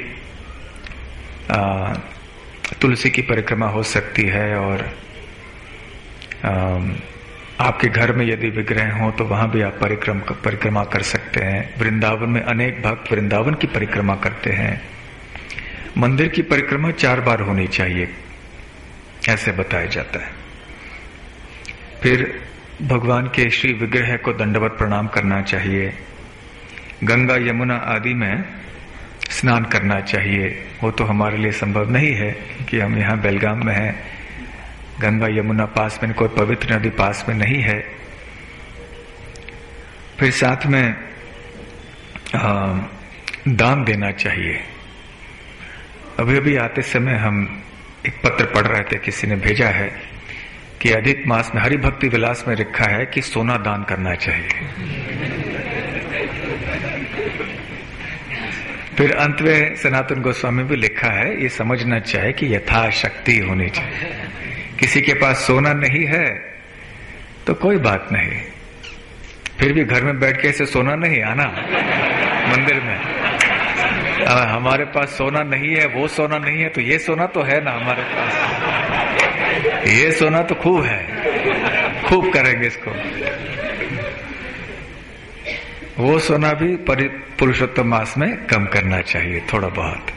आ, तुलसी की परिक्रमा हो सकती है। और आ, आपके घर में यदि विग्रह हो तो वहां भी आप परिक्रमा परिक्रमा कर सकते हैं। वृंदावन में अनेक भक्त वृंदावन की परिक्रमा करते हैं। मंदिर की परिक्रमा चार बार होनी चाहिए, ऐसे बताया जाता है। फिर भगवान के श्री विग्रह को दंडवत प्रणाम करना चाहिए। गंगा यमुना आदि में स्नान करना चाहिए। वो तो हमारे लिए संभव नहीं है कि हम यहाँ बेलगाम में हैं, गंगा यमुना पास में, कोई पवित्र नदी पास में नहीं है। फिर साथ में आ, दान देना चाहिए। अभी अभी आते समय हम एक पत्र पढ़ रहे थे, किसी ने भेजा है कि अधिक मास में हरि भक्ति विलास में लिखा है कि सोना दान करना चाहिए। फिर अंत में सनातन गोस्वामी भी लिखा है, ये समझना चाहिए कि यथाशक्ति होनी चाहिए। किसी के पास सोना नहीं है तो कोई बात नहीं, फिर भी घर में बैठ के ऐसे सोना नहीं आना मंदिर में। आ, हमारे पास सोना नहीं है, वो सोना नहीं है, तो ये सोना तो है ना हमारे पास, ये सोना तो खूब है, खूब करेंगे इसको। वो सोना भी पुरुषोत्तम मास में कम करना चाहिए थोड़ा बहुत।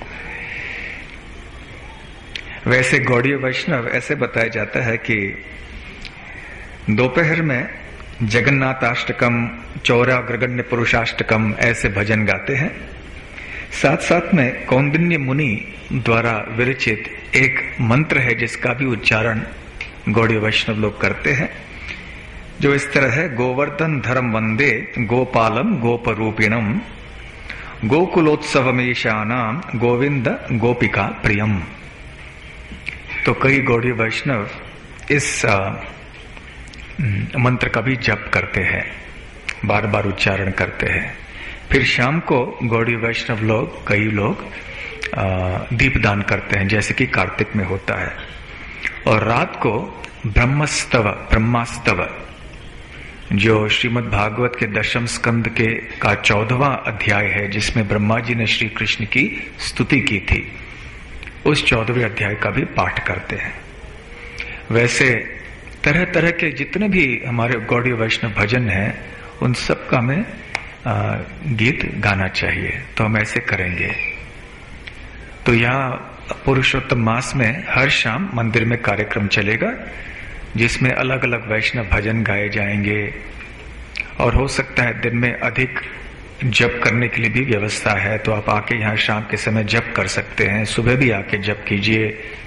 वैसे गौड़ीय वैष्णव ऐसे बताया जाता है कि दोपहर में जगन्नाथाष्टकम, चौराग्रगण्य पुरुषाष्टकम ऐसे भजन गाते हैं। साथ साथ में कौंडिन्य मुनि द्वारा विरचित एक मंत्र है जिसका भी उच्चारण गौड़ीय वैष्णव लोग करते हैं, जो इस तरह है: गोवर्धन धर्म वंदे गोपालम गोपरूपिणम गोकुलोत्सवमेशानाम गोविंद गोपिका प्रियम। तो कई गौड़ीय वैष्णव इस आ, मंत्र का भी जप करते हैं, बार बार उच्चारण करते हैं। फिर शाम को गौड़ीय वैष्णव लोग, कई लोग दीपदान करते हैं, जैसे कि कार्तिक में होता है। और रात को ब्रह्मस्तव ब्रह्मास्तव, जो श्रीमद् भागवत के दशम स्कंद के का चौदहवां अध्याय है, जिसमें ब्रह्मा जी ने श्री कृष्ण की स्तुति की थी, उस चौदहवें अध्याय का भी पाठ करते हैं। वैसे तरह तरह के जितने भी हमारे गौड़ीय वैष्णव भजन हैं, उन सब का हमें गीत गाना चाहिए, तो हम ऐसे करेंगे। तो यहाँ पुरुषोत्तम मास में हर शाम मंदिर में कार्यक्रम चलेगा, जिसमें अलग अलग वैष्णव भजन गाए जाएंगे। और हो सकता है दिन में अधिक जप करने के लिए भी व्यवस्था है, तो आप आके यहाँ शाम के समय जप कर सकते हैं। सुबह भी आके जप कीजिए।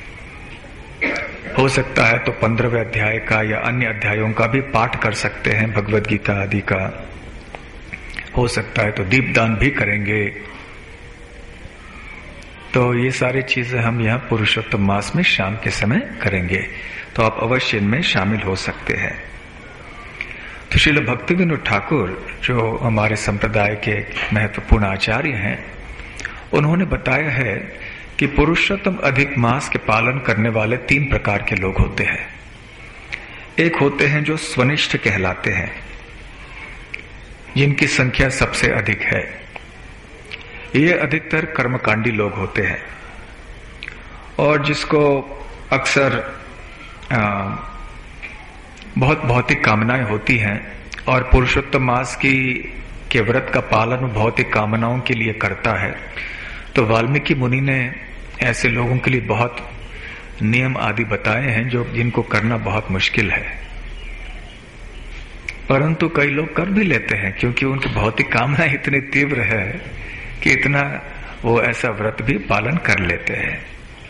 हो सकता है तो पंद्रहवें अध्याय का या अन्य अध्यायों का भी पाठ कर सकते हैं, भगवद गीता आदि का। हो सकता है तो दीपदान भी करेंगे। तो ये सारी चीजें हम यहाँ पुरुषोत्तम मास में शाम के समय करेंगे, तो आप अवश्य इनमें शामिल हो सकते हैं। तो श्रील भक्तिविनोद ठाकुर जो हमारे संप्रदाय के महत्वपूर्ण आचार्य हैं, उन्होंने बताया है कि पुरुषोत्तम अधिक मास के पालन करने वाले तीन प्रकार के लोग होते हैं। एक होते हैं जो स्वनिष्ठ कहलाते हैं, जिनकी संख्या सबसे अधिक है। ये अधिकतर कर्मकांडी लोग होते हैं और जिसको अक्सर बहुत भौतिक कामनाएं होती हैं और पुरुषोत्तम मास की के व्रत का पालन भौतिक कामनाओं के लिए करता है। तो वाल्मीकि मुनि ने ऐसे लोगों के लिए बहुत नियम आदि बताए हैं जो जिनको करना बहुत मुश्किल है, परंतु कई लोग कर भी लेते हैं क्योंकि उनकी भौतिक कामना इतनी तीव्र है कि इतना वो ऐसा व्रत भी पालन कर लेते हैं।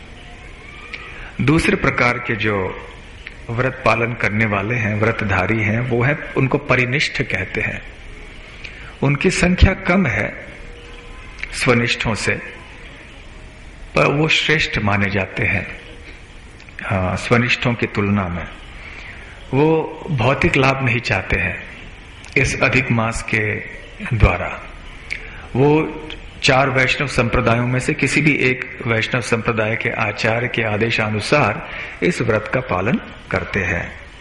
दूसरे प्रकार के जो व्रत पालन करने वाले हैं, व्रतधारी हैं, वो है उनको परिनिष्ठ कहते हैं। उनकी संख्या कम है स्वनिष्ठों से, पर वो श्रेष्ठ माने जाते हैं। हाँ, स्वनिष्ठों की तुलना में वो भौतिक लाभ नहीं चाहते हैं इस अधिक मास के द्वारा। वो चार वैष्णव संप्रदायों में से किसी भी एक वैष्णव संप्रदाय के आचार्य के आदेशानुसार इस व्रत का पालन करते हैं।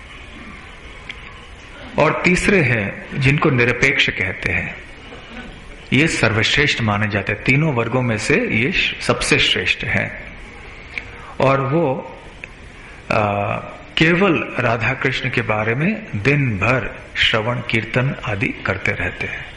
और तीसरे हैं जिनको निरपेक्ष कहते हैं। ये सर्वश्रेष्ठ माने जाते हैं, तीनों वर्गों में से ये सबसे श्रेष्ठ हैं। और वो आ, केवल राधा कृष्ण के बारे में दिन भर श्रवण कीर्तन आदि करते रहते हैं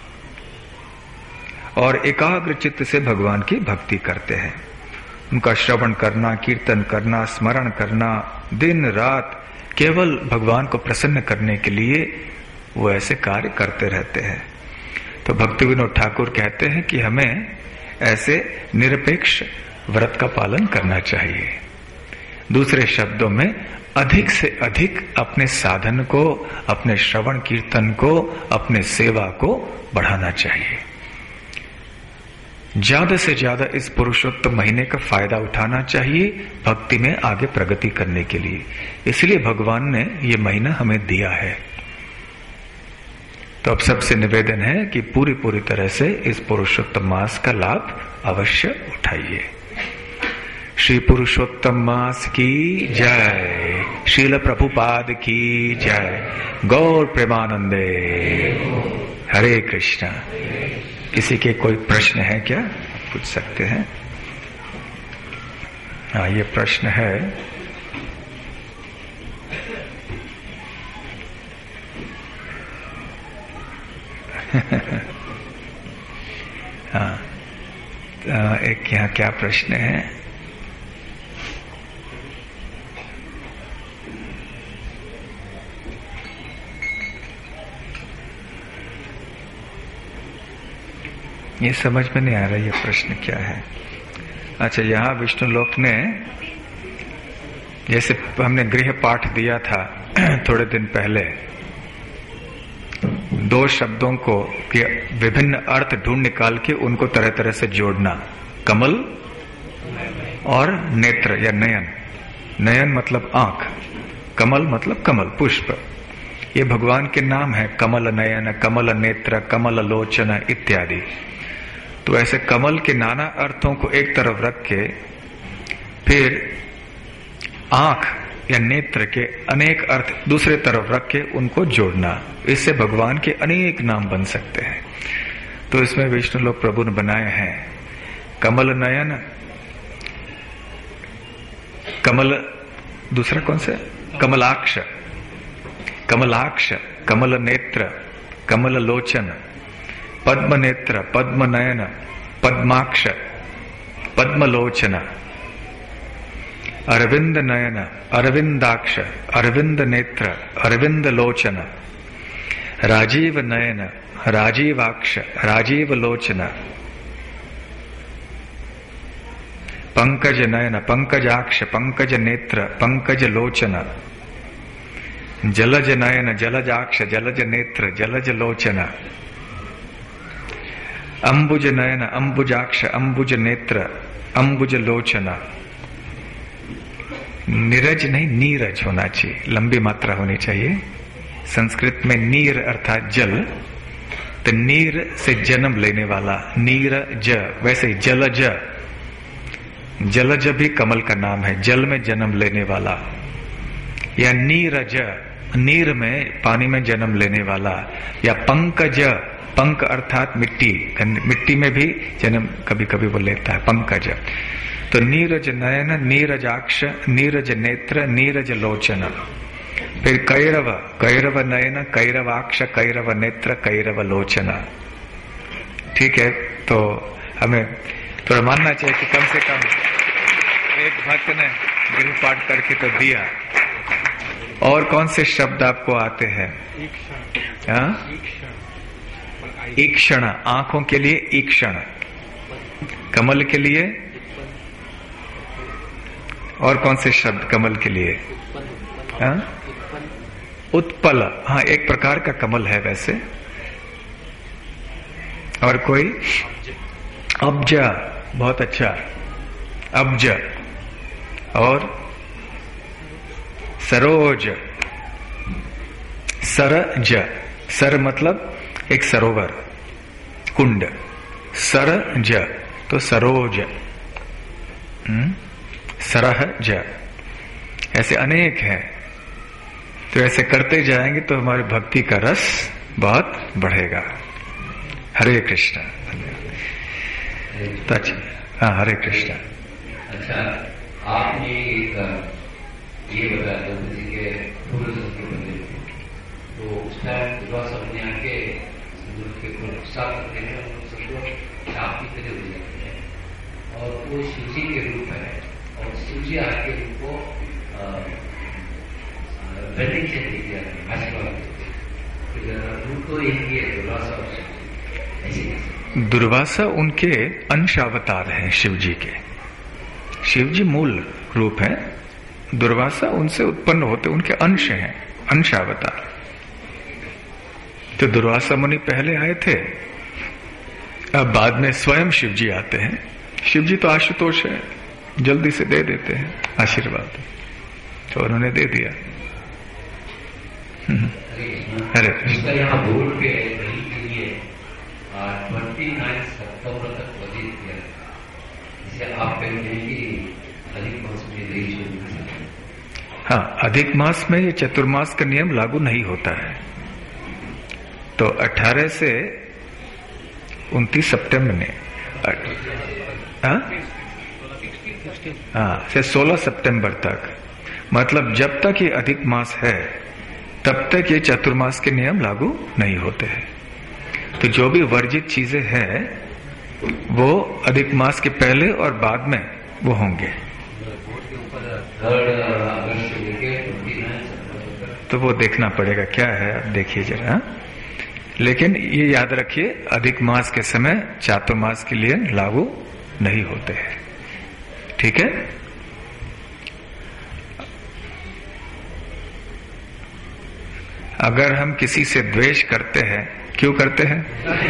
और एकाग्र चित्त से भगवान की भक्ति करते हैं। उनका श्रवण करना, कीर्तन करना, स्मरण करना, दिन रात केवल भगवान को प्रसन्न करने के लिए वो ऐसे कार्य करते रहते हैं। तो भक्तिविनोद ठाकुर कहते हैं कि हमें ऐसे निरपेक्ष व्रत का पालन करना चाहिए। दूसरे शब्दों में अधिक से अधिक अपने साधन को, अपने श्रवण कीर्तन को, अपने सेवा को बढ़ाना चाहिए। ज्यादा से ज्यादा इस पुरुषोत्तम महीने का फायदा उठाना चाहिए भक्ति में आगे प्रगति करने के लिए। इसलिए भगवान ने ये महीना हमें दिया है। तो अब सबसे निवेदन है कि पूरी पूरी तरह से इस पुरुषोत्तम मास का लाभ अवश्य उठाइए। श्री पुरुषोत्तम मास की जय, श्रील प्रभुपाद की जय, गौर प्रेमानंदे, हरे कृष्णा। किसी के कोई प्रश्न है क्या? पूछ सकते हैं। हाँ, ये प्रश्न है। हाँ, एक यहाँ क्या प्रश्न है? ये समझ में नहीं आ रहा ये प्रश्न क्या है। अच्छा, यहाँ विष्णु लोक ने जैसे हमने गृह पाठ दिया था थोड़े दिन पहले, दो शब्दों को विभिन्न अर्थ ढूंढ निकाल के उनको तरह तरह से जोड़ना। कमल और नेत्र या नयन। नयन मतलब आंख, कमल मतलब कमल पुष्प। ये भगवान के नाम है, कमल नयन, कमल नेत्र, कमल लोचन इत्यादि। तो ऐसे कमल के नाना अर्थों को एक तरफ रख के फिर आंख या नेत्र के अनेक अर्थ दूसरे तरफ रख के उनको जोड़ना, इससे भगवान के अनेक नाम बन सकते हैं। तो इसमें विष्णु लोक प्रभु ने बनाए हैं कमल नयन, कमल, दूसरा कौन सा? कमलाक्ष, कमलाक्ष, कमल नेत्र, कमल लोचन, पद्म नेत्र, पद्म नयन, पद्माक्ष, पद्मलोचन, अरविंद नयन, अरविंदाक्ष, अरविंद नेत्र, अरविंद लोचन, राजीव नयन, राजीवाक्ष, राजीव लोचन, पंकज नयन, पंकजाक्ष, पंकज नेत्र, पंकज लोचन, जलज नयन, जलजाक्ष, जलज नेत्र, जलज लोचन, अंबुज नयन, अंबुजाक्ष, अंबुज नेत्र, अंबुज लोचन। नीरज नहीं, नीरज होना चाहिए, लंबी मात्रा होनी चाहिए। संस्कृत में नीर अर्थात जल, तो नीर से जन्म लेने वाला, नीर ज, वैसे ही जलज, जलज भी कमल का नाम है, जल में जन्म लेने वाला, या नीरज, नीर में पानी में जन्म लेने वाला, या पंकज, पंक अर्थात मिट्टी, मिट्टी में भी जन्म कभी कभी वो लेता है, पंकज। तो नीरज नयन, नीरजाक्ष, नीरज नेत्र, नीरज लोचन। फिर कैरव, कैरव नयन, कैरवाक्ष, कैरव नेत्र, कैरव लोचन। ठीक है, तो हमें थोड़ा मानना चाहिए कि कम से कम एक भक्त ने गृह पाठ करके तो दिया। और कौन से शब्द आपको आते हैं? ईक्षण, आंखों के लिए ईक्षण, कमल के लिए और कौन से शब्द कमल के लिए? हाँ? उत्पल, हाँ एक प्रकार का कमल है वैसे। और कोई? अब्ज, बहुत अच्छा, अब्ज। और सरोज, सरज, सर मतलब एक सरोवर, कुंड, सरज तो सरोज, सरहज, ऐसे अनेक हैं। तो ऐसे करते जाएंगे तो हमारी भक्ति का रस बहुत बढ़ेगा। हरे कृष्ण। तो अच्छा, हाँ हरे कृष्ण। अच्छा, आपने ये बताया जी के के बंदे, तो उस टाइम विवाह अपने आके के साथ करते हैं, सबको छाप की तरह हो जाते हैं, और वो शिवजी के रूप है, और शिवजी आपके रूप को वेडिंग से दे दिया, आशीर्वाद रूप तो एक ही है दुर्वासा। ऐसे दुर्वासा उनके अंश अवतार हैं शिव जी के। शिव जी मूल रूप है, दुर्वासा उनसे उत्पन्न होते उनके अंश हैं, अंश अवतार। तो दुर्वासा मुनि पहले आए थे, अब बाद में स्वयं शिव जी आते हैं। शिव जी तो आशुतोष है, जल्दी से दे देते हैं आशीर्वाद, तो उन्होंने दे दिया। अरे यहाँ बोर्ड के लिए ट्वेंटी नाइन सितंबर तक बदल दिया, जिसे आप कहते हैं कि अधिक मास में नहीं छोड़ना। हाँ, अधिक मास में ये चतुर्मास का नियम लागू नहीं होता है। तो अठारह से उनतीस सितंबर ने, हाँ हाँ से सोलह सितंबर तक, मतलब जब तक ये अधिक मास है तब तक ये चतुर्मास के नियम लागू नहीं होते हैं। तो जो भी वर्जित चीजें हैं वो अधिक मास के पहले और बाद में वो होंगे। तो वो देखना पड़ेगा क्या है, अब देखिए जरा। लेकिन ये याद रखिए, अधिक मास के समय चातुर्मास के लिए लागू नहीं होते हैं। ठीक है। अगर हम किसी से द्वेष करते हैं, क्यों करते हैं?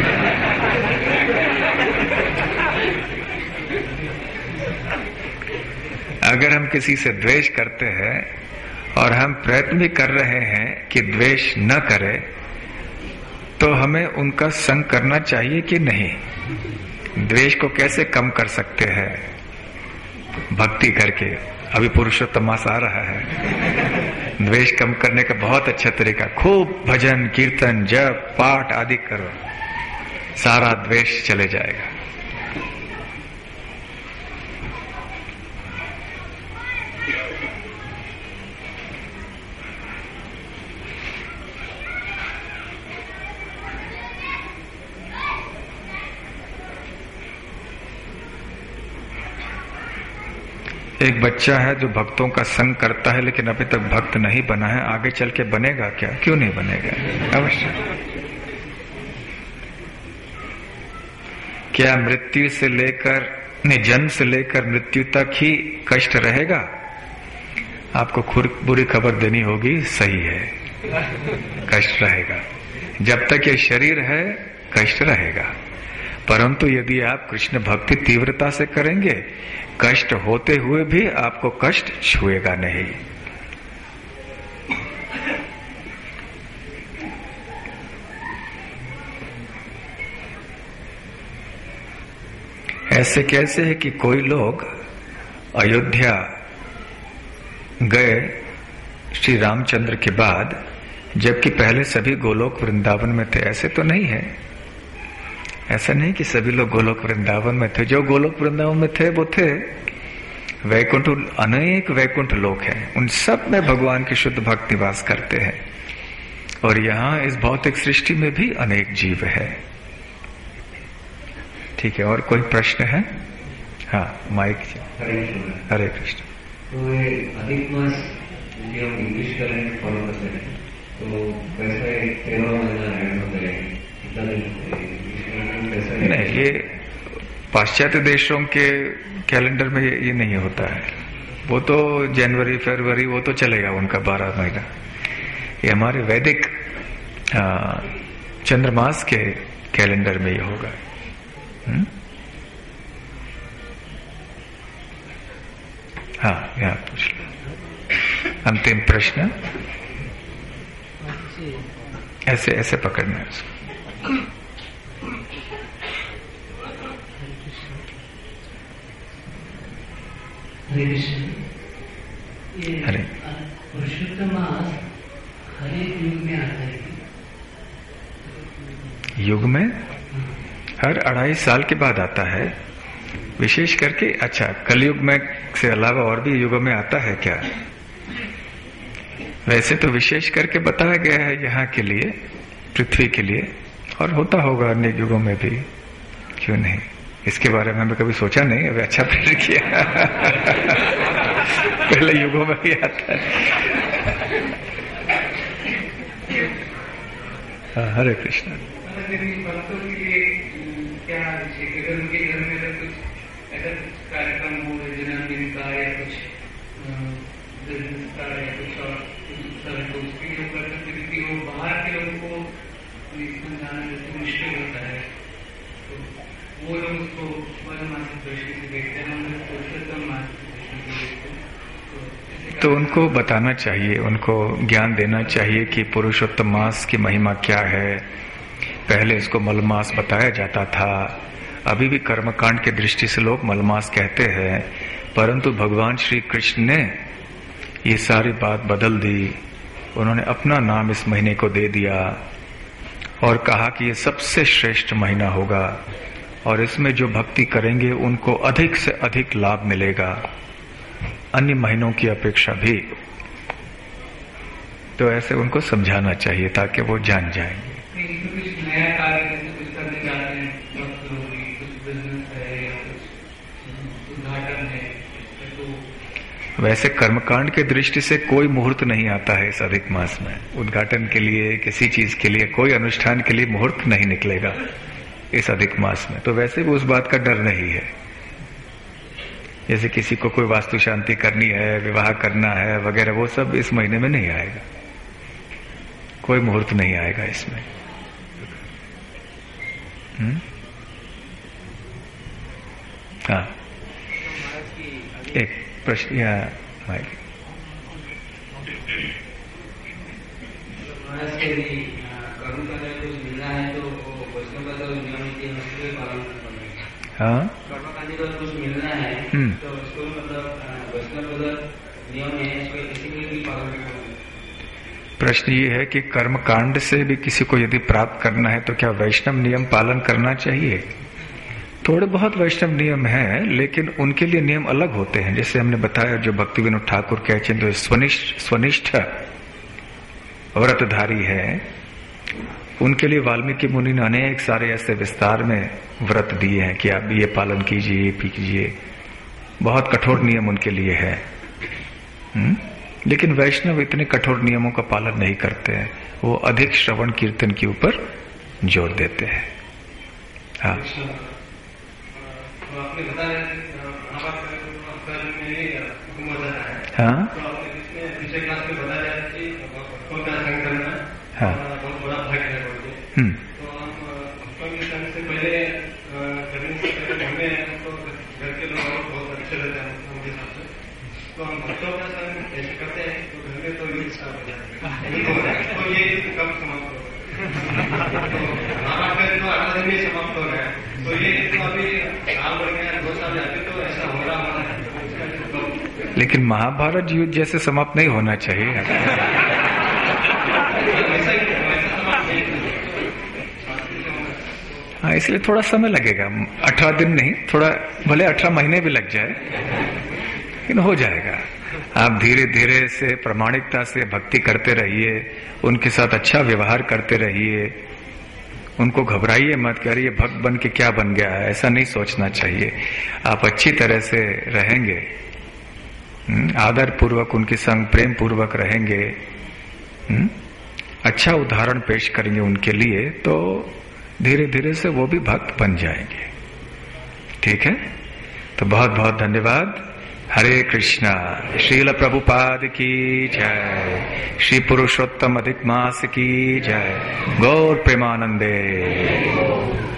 अगर हम किसी से द्वेष करते हैं और हम प्रयत्न भी कर रहे हैं कि द्वेष न करें, तो हमें उनका संग करना चाहिए कि नहीं? द्वेष को कैसे कम कर सकते हैं? भक्ति करके। अभी पुरुषोत्तम मास आ रहा है, द्वेष कम करने का बहुत अच्छा तरीका, खूब भजन कीर्तन जप पाठ आदि करो, सारा द्वेष चले जाएगा। एक बच्चा है जो भक्तों का संग करता है लेकिन अभी तक भक्त नहीं बना है, आगे चल के बनेगा क्या? क्यों नहीं बनेगा? अवश्य। क्या मृत्यु से लेकर नहीं, जन्म से लेकर मृत्यु तक ही कष्ट रहेगा? आपको खुद बुरी खबर देनी होगी, सही है, कष्ट रहेगा। जब तक ये शरीर है कष्ट रहेगा, परंतु यदि आप कृष्ण भक्ति तीव्रता से करेंगे, कष्ट होते हुए भी आपको कष्ट छुएगा नहीं। ऐसे कैसे है कि कोई लोग अयोध्या गए श्री रामचंद्र के बाद, जबकि पहले सभी गोलोक वृंदावन में थे। ऐसे तो नहीं है, ऐसा नहीं कि सभी लोग गोलोक वृंदावन में थे। जो गोलोक वृंदावन में थे वो थे वैकुंठ, अनेक वैकुंठ लोक हैं, उन सब में भगवान की शुद्ध भक्त निवास करते हैं। और यहाँ इस भौतिक सृष्टि में भी अनेक जीव है। ठीक है, और कोई प्रश्न है? हाँ, माइक। हरे कृष्ण। तो ये अधिक मास जो हम इंग्लिश करेंगे फॉलो करते हैं, तो कैसे तेरह महीना ऐड होता है? कितना दिन? नहीं, ये पाश्चात्य देशों के कैलेंडर में ये नहीं होता है। वो तो जनवरी फरवरी वो तो चलेगा उनका बारह महीना। ये हमारे वैदिक चंद्रमास के कैलेंडर में ये होगा। हुँ? हाँ, यहाँ पूछ लो। अंतिम प्रश्न। ऐसे ऐसे पकड़ना है उसको। हरे पुरुषोत्तम मास हर एक युग में आता है। युग में हर अढ़ाई साल के बाद आता है, विशेष करके। अच्छा, कलयुग में से अलावा और भी युगों में आता है क्या? वैसे तो विशेष करके बताया गया है यहाँ के लिए, पृथ्वी के लिए, और होता होगा अन्य युगों में भी, क्यों नहीं? इसके बारे में हमें कभी सोचा नहीं, अभी अच्छा प्रश्न किया। पहले युगों में भी आता है। हाँ, हरे कृष्ण। भक्तों के लिए क्या अगर उनके घर में अगर कुछ ऐसा कार्यक्रम हो, जन्मदिन का या कुछ बिजनेस का या कुछ और तो उसके लिए कर सकते, क्योंकि वो बाहर के लोगों को समझाना जैसे मुश्किल होता है, तो वो लोग उसको मानसिक दृष्टि से देखते हैं, हम लोग पुरुषोत्तम मानसिक दृष्टि से देखते हैं। तो उनको बताना चाहिए, उनको ज्ञान देना चाहिए कि पुरुषोत्तम मास की महिमा क्या है। पहले इसको मलमास बताया जाता था, अभी भी कर्मकांड की दृष्टि से लोग मलमास कहते हैं, परंतु भगवान श्री कृष्ण ने ये सारी बात बदल दी। उन्होंने अपना नाम इस महीने को दे दिया और कहा कि ये सबसे श्रेष्ठ महीना होगा और इसमें जो भक्ति करेंगे उनको अधिक से अधिक लाभ मिलेगा, अन्य महीनों की अपेक्षा भी। तो ऐसे उनको समझाना चाहिए ताकि वो जान जाएंगे। कुछ नया कार्य कुछ करने जाते हैं, कुछ बिजनेस है या कुछ उद्घाटन है, तो वैसे कर्मकांड के दृष्टि से कोई मुहूर्त नहीं आता है इस अधिक मास में। उद्घाटन के लिए, किसी चीज के लिए, कोई अनुष्ठान के लिए मुहूर्त नहीं निकलेगा इस अधिक मास में। तो वैसे भी उस बात का डर नहीं है। जैसे किसी को कोई वास्तु शांति करनी है, विवाह करना है वगैरह, वो सब इस महीने में नहीं आएगा, कोई मुहूर्त नहीं आएगा इसमें। हुँ? हाँ, एक प्रश्न या माइक। कर्म करने कुछ मिलना है तो वैष्णव का तो नियम के पालन करना है। हाँ, कर्मकांडी को कुछ मिलना है तो उसको मतलब वैष्णव का नियम है, इसको किसी को भी पालन करना है। प्रश्न ये है कि कर्मकांड से भी किसी को यदि प्राप्त करना है तो क्या वैष्णव नियम पालन करना चाहिए? थोड़े बहुत वैष्णव नियम हैं, लेकिन उनके लिए नियम अलग होते हैं। जैसे हमने बताया, जो भक्ति विनोद ठाकुर कहते हैं स्वनिष्ठ स्वनिष्ठ व्रतधारी है, उनके लिए वाल्मीकि मुनि ने अनेक सारे ऐसे विस्तार में व्रत दिए हैं कि आप ये पालन कीजिए, ये कीजिए। बहुत कठोर नियम उनके लिए है। हुँ? लेकिन वैष्णव इतने कठोर नियमों का पालन नहीं करते हैं, वो अधिक श्रवण कीर्तन के ऊपर जोर देते हैं। हाँ, आपने बताया हाँ, पिछले क्लास में बताया कि भक्तों का संग करना बहुत बड़ा भाग्य है। हम्म, तो हम भक्तों के संग से पहले करने से पहले हमें तो घर के लोग बहुत अच्छे रहते हैं उनके हिसाब से। तो हम भक्तों का संग ऐसे करते हैं तो घर में तो युद्ध स्टार्ट हो जाता है। तो ये कब समाप्त होगा? हमारा तो अगला दिन ही समाप्त हो गया। तो ये तो अभी साल बढ़ गया, दो साल जाते तो ऐसा हो रहा है। लेकिन महाभारत युद्ध जैसे समाप्त नहीं होना चाहिए। हाँ, इसलिए थोड़ा समय लगेगा, अठारह दिन नहीं, थोड़ा भले अठारह महीने भी लग जाए, लेकिन हो जाएगा। आप धीरे धीरे से प्रामाणिकता से भक्ति करते रहिए, उनके साथ अच्छा व्यवहार करते रहिए, उनको घबराइए मत कि अरे ये भक्त बन के क्या बन गया है, ऐसा नहीं सोचना चाहिए। आप अच्छी तरह से रहेंगे, आदर पूर्वक उनके संग प्रेम पूर्वक रहेंगे, अच्छा उदाहरण पेश करेंगे उनके लिए, तो धीरे धीरे से वो भी भक्त बन जाएंगे। ठीक है, तो बहुत बहुत धन्यवाद। हरे कृष्णा। श्रील प्रभुपाद की जय। श्री पुरुषोत्तम अधिक मास की जय। गौर प्रेमानंदे।